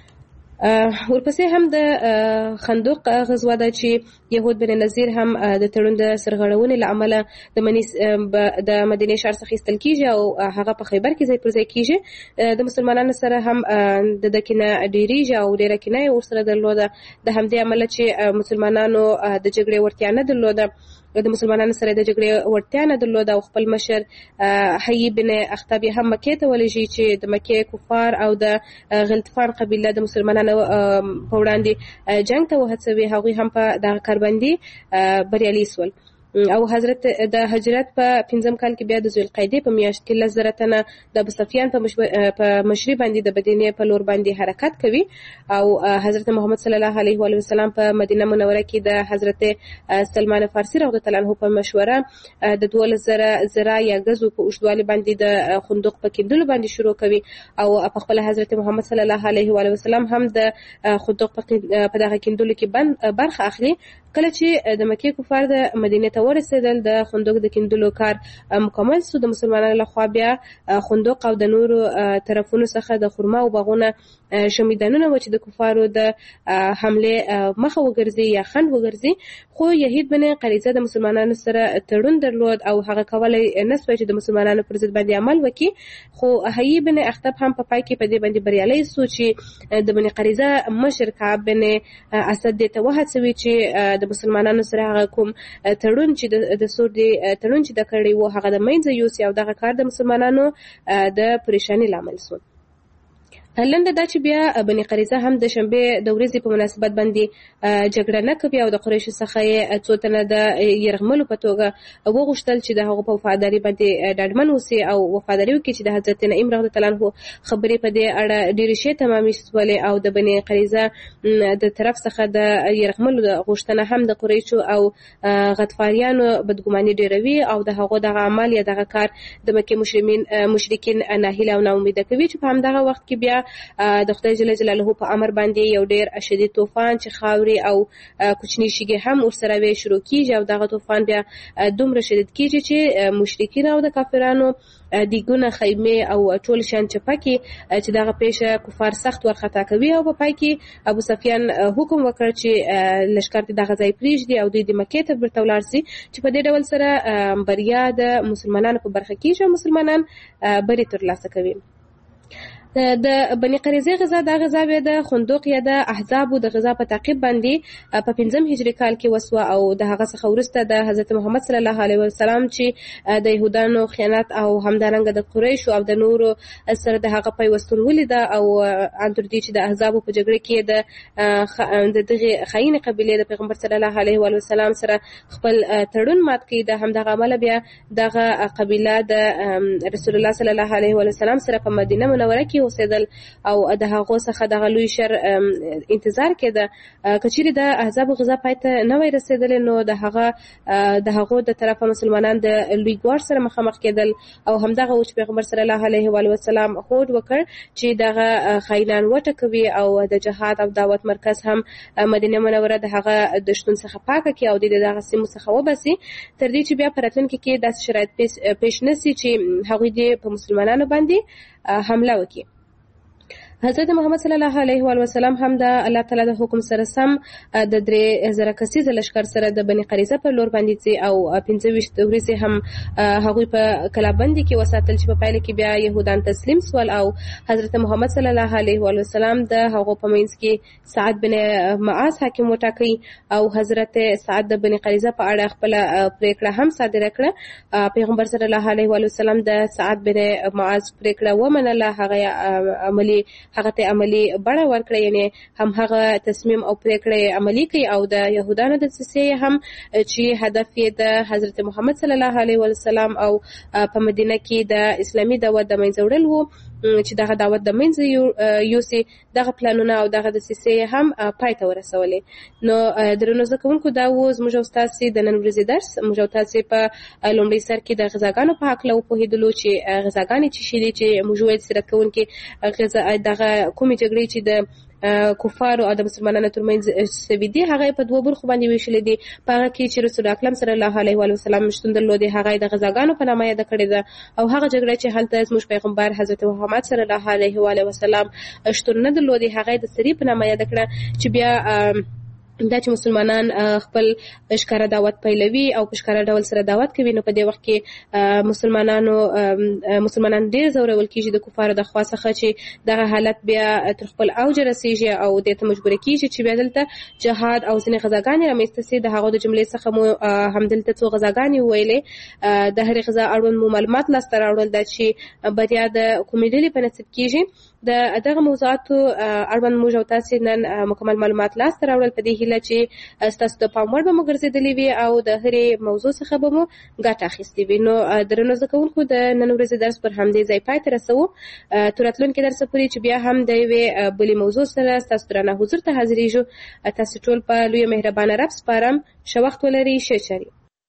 ورپسې هم د خندق غزوه ده چې یهود بن نذیر هم د تړون د سرغړونې له امله د د مدینې ښار څخه ایستل کېږي او هغه په خیبر کې ځای پر ځای کېږي. د مسلمانانو سره هم د ده کینه ډېرېږي او ډېره کینه یې ورسره درلوده د همدې امله چې مسلمانانو د جګړې وړتیا نه درلوده د مسلمانانو سره د جګړې وړتیا نه درلوده او خپل مشر حیي بن اخطب هم مکې ته ولېږي چې د مکې کفار او د غلطفان قبیله د مسلمانانو په وړاندې جنګ ته وهڅوي. هغوی هم په دغه کار باندې بریالي سول. او حضرت د هجرت په پنځم کال کې بیا د ذوالقعدې په میاشت کې لس زره تنه د ابو سفیان په مشري باندې د مدینې په لور باندې حرکت کوي او حضرت محمد صلی الله علیه و سلم په مدینه منوره کې د حضرت سلمان فارسی رضی الله عنه په مشوره د دولس زره زرا یا غزو په اوږدوالي باندې د خندق په کیندلو باندې شروع کوي او په خپل حضرت محمد صلی الله علیه و سلم هم د خندق په دغه کیندلو کې برخه اخلي. کله چې د مکې کفار د مدینې ته ورسېدل د خندق د کیندلو کار مکمل شو د مسلمانانو لخوا بیا خندق او د نورو طرفونو څخه د خرما او باغونه شمیدانونه و چې د کفارو د حمله مخه وګرځي یا خند وګرځي خو یحیی بن قریظه د مسلمانانو سره تړون درلود او هغه کولای نسو چې د مسلمانانو پر ضد باندې عمل وکړي خو یحیی بن اخطب هم په پای کې په دې باندې بریالي سو چې د بن قریظه مشر کعب بن اسد ته وهڅوي چې د مسلمانانو سره هغه کوم تړون چې د سور دی تړون چې د کړی وو هغه د مینځ یوسي او دغه کار د مسلمانانو د پریشانی لامل شو. لنډه دا چې بیا بني قریظه هم د شنبه د ورځې په مناسبت باندې جګړه نه کوي او د قریش څخه څو تنه د يرغملو په توګه وغوښتل چې د هغه په وفاداری باندې ډاډمن اوسي او وفاداری وکړي چې د حضرت نعیم رضی الله عنه خبرې په دې اړه ډېرې شي تمامې شولې او د بني قریظه د طرف څخه د يرغملو د غوښتنه هم د قریشو او غطفاریانو بدګماني ډېروي او د هغه د عمل یا د کار د مکه مشرکین مشرکین ناهیله او ناامید کوي چې په همدغه وخت کې بیا د خدای جل جلاله په امر باندې یو ډیر شدید طوفان چې خاوري او کوچنی شګي هم ورسره وی شروع کیږي او دغه طوفان بیا دومره شدید کیږي چې مشرکین او د کافرانو دیګونه خیمه او ټول شان چپکی چې دغه پیښه کفار سخت ورخطا کوي او په پای کې ابو سفیان حکم وکړ چې لشکره دغه ځای پریږدي او د مکې ته ورته ولاړ شي چې په دې ډول سره بریا د مسلمانانو په برخه کې چې مسلمانان بری ترلاسه کوي. د بني قریظه غزا د غزا د خندق یا د احزاب د غزا په تعقیب باندې په پنځم هجری کال کې وسوه او د هغه څخه ورسته د حضرت محمد صلی الله علیه وسلم چې د يهودانو خیانت او همدارنګه د قریش او د نورو سره د هغه پیوستون ولیده او اندر دي چې د احزاب په جګړه کې د دغه خاين قبيله د پیغمبر صلی الله علیه و سلم سره خپل تړون مات کړي د همدغه عمل بیا دغه قبيله د رسول الله صلی الله علیه و سلم سره په مدینه منوره کې اوسېدل او د هغه څخه د غلوی شر انتظار کېده. کچېری د احزاب غزا پاتې نه وای رسیدل نو د هغه د هغه د طرفه مسلمانان د لوی ګوار سره مخامخ کېدل او همدغه وچ پیغمبر صلی الله علیه و سلم هوډ وکړ چې دغه خاینان وټکوي او د جهاد او دعوت مرکز هم مدینه منوره د هغه د شتون څخه پاکه کی او د دغه سیمو څخه وبسي تر دې چې بیا پراتلونکو کې د شرایط پیش نسی چې هغوی د مسلمانانو باندې حمله وکړي. حضرت محمد صلی الله علیه و سلم هم د الله تعالی د حکم سره سم د درې زره کسیز لشکر سره د بني قریظه په لور باندې چې او پنځه ویشت ورځې هم هغوی په کلابندي کې وساتل چې په پایله کې بیا يهودان تسلیم سول او حضرت محمد صلی الله علیه و سلم د هغو په منځ کې سعد بن معاذ حاکم وټاکي او حضرت سعد د بني قریظه په اړه خپل پریکړه هم صادره کړه. پیغمبر صلی الله علیه و سلم د سعد بن معاذ پریکړه ومنله هغه عملی هغه ته عملی بڼه ورکړه یعنی هم هغه تصمیم او پریکړه عملی کوي او د يهودانو د سیسې هم چې هدف یې د حضرت محمد صلی الله علیه و سلم او په مدینه کې د اسلامي دعوت د منځ وړل وو چې دغه دعوت د منځ یوسي دغه پلانونه او دغه د سیسې هم پای ته ورسولې. نو درنو زده کوونکو دا و زموږ استاد سي د نن ورځې درس موږ تاسو په لومړي سر کې د غذاګانو په حق له په هیدلو چې غذاګانې چې شې چې موږ وایي سره کوونکې غذا دغه کومې جګړې چې د کفار او د مسلمانانو ترمنځ سوي دي هغه په دوه برخو باندې ویشل دي. په هغه کې چې رسول اکرم صلی الله علیه و سلم شتون درلودي هغه د غزاګانو په نامه یاد کړی ده او هغه جګړه چې هلته زموږ پیغمبر حضرت محمد صلی الله علیه و سلم شتون نه درلودي هغه د سری په نامه یاد کړه چې بیا دا چې مسلمانان خپل اشکاره دعوت پیلوي او په اشکاره ډول سره دعوت کوي نو په دې وخت کې مسلمانانو مسلمانان ډېر زورول کیږي د کفارو د خوا څخه چې دغه حالت بیا تر خپل اوج رسیږي او د ته مجبور کیږي چې بیا دلته جهاد او ځینې غزاګانې رامنځته سي. د هغو د جملې څخه مو همدلته څو غزاګانې ویلې د هرې غزا اړوند مو معلومات لاسته راوړل دا چې بریا د کومې ډلې په نصیب کیږي. د دغه موضوعاتو اړوند موږ او تاسو نن مکمل معلومات لاسته راوړل په دې هیله چې ستاسو د پام وړ به مو ګرځېدلې وي او د هرې موضوع څخه به مو ګټه اخیستې وي. نو درنو زده کوونکو د نن ورځې درس پر همدې ځای پای ته رسوو. تر راتلونکي درسه پورې چې بیا هم د یوې بلې موضوع سره ستاسو درانه حضور ته حاضرېږو. تاسو ټول په لویه مهربانه رب سپارم. ښه وخت ولرئ. ښه چارې.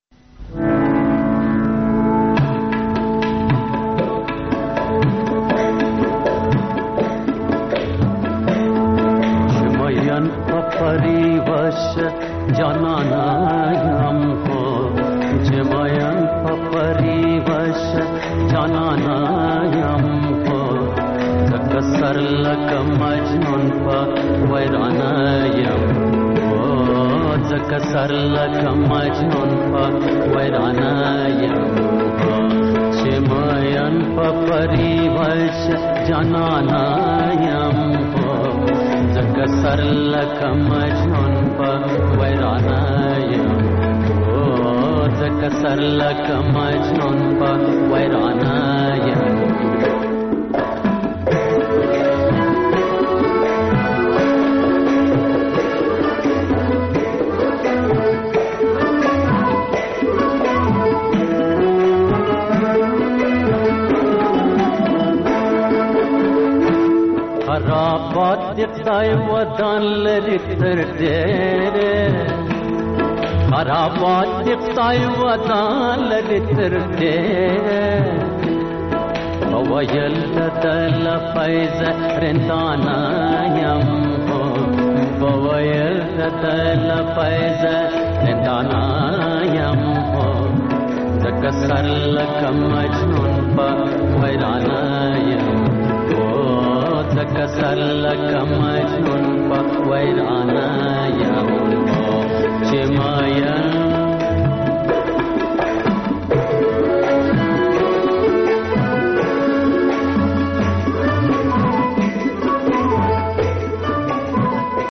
شمایان پپری وش جانانایم هو جمایان پپری وش جانانایم هو تکسر لک مجنون پا ویرانایم زکسر لک مجنون پا ویرانایم چمایان پا پریوش جانانایم زکسر لک مجنون پا ویرانایم زکسر لک مجنون پا ویرانایم خرابات خدای ودان لري تر ډېره خرابات خدای ودان لري تر ډېره وویل دل فیض رندانا یم وویل دل فیض رندانا یم زکسر لک مجنون پا ویرانا یم زکسر لک مجنون پا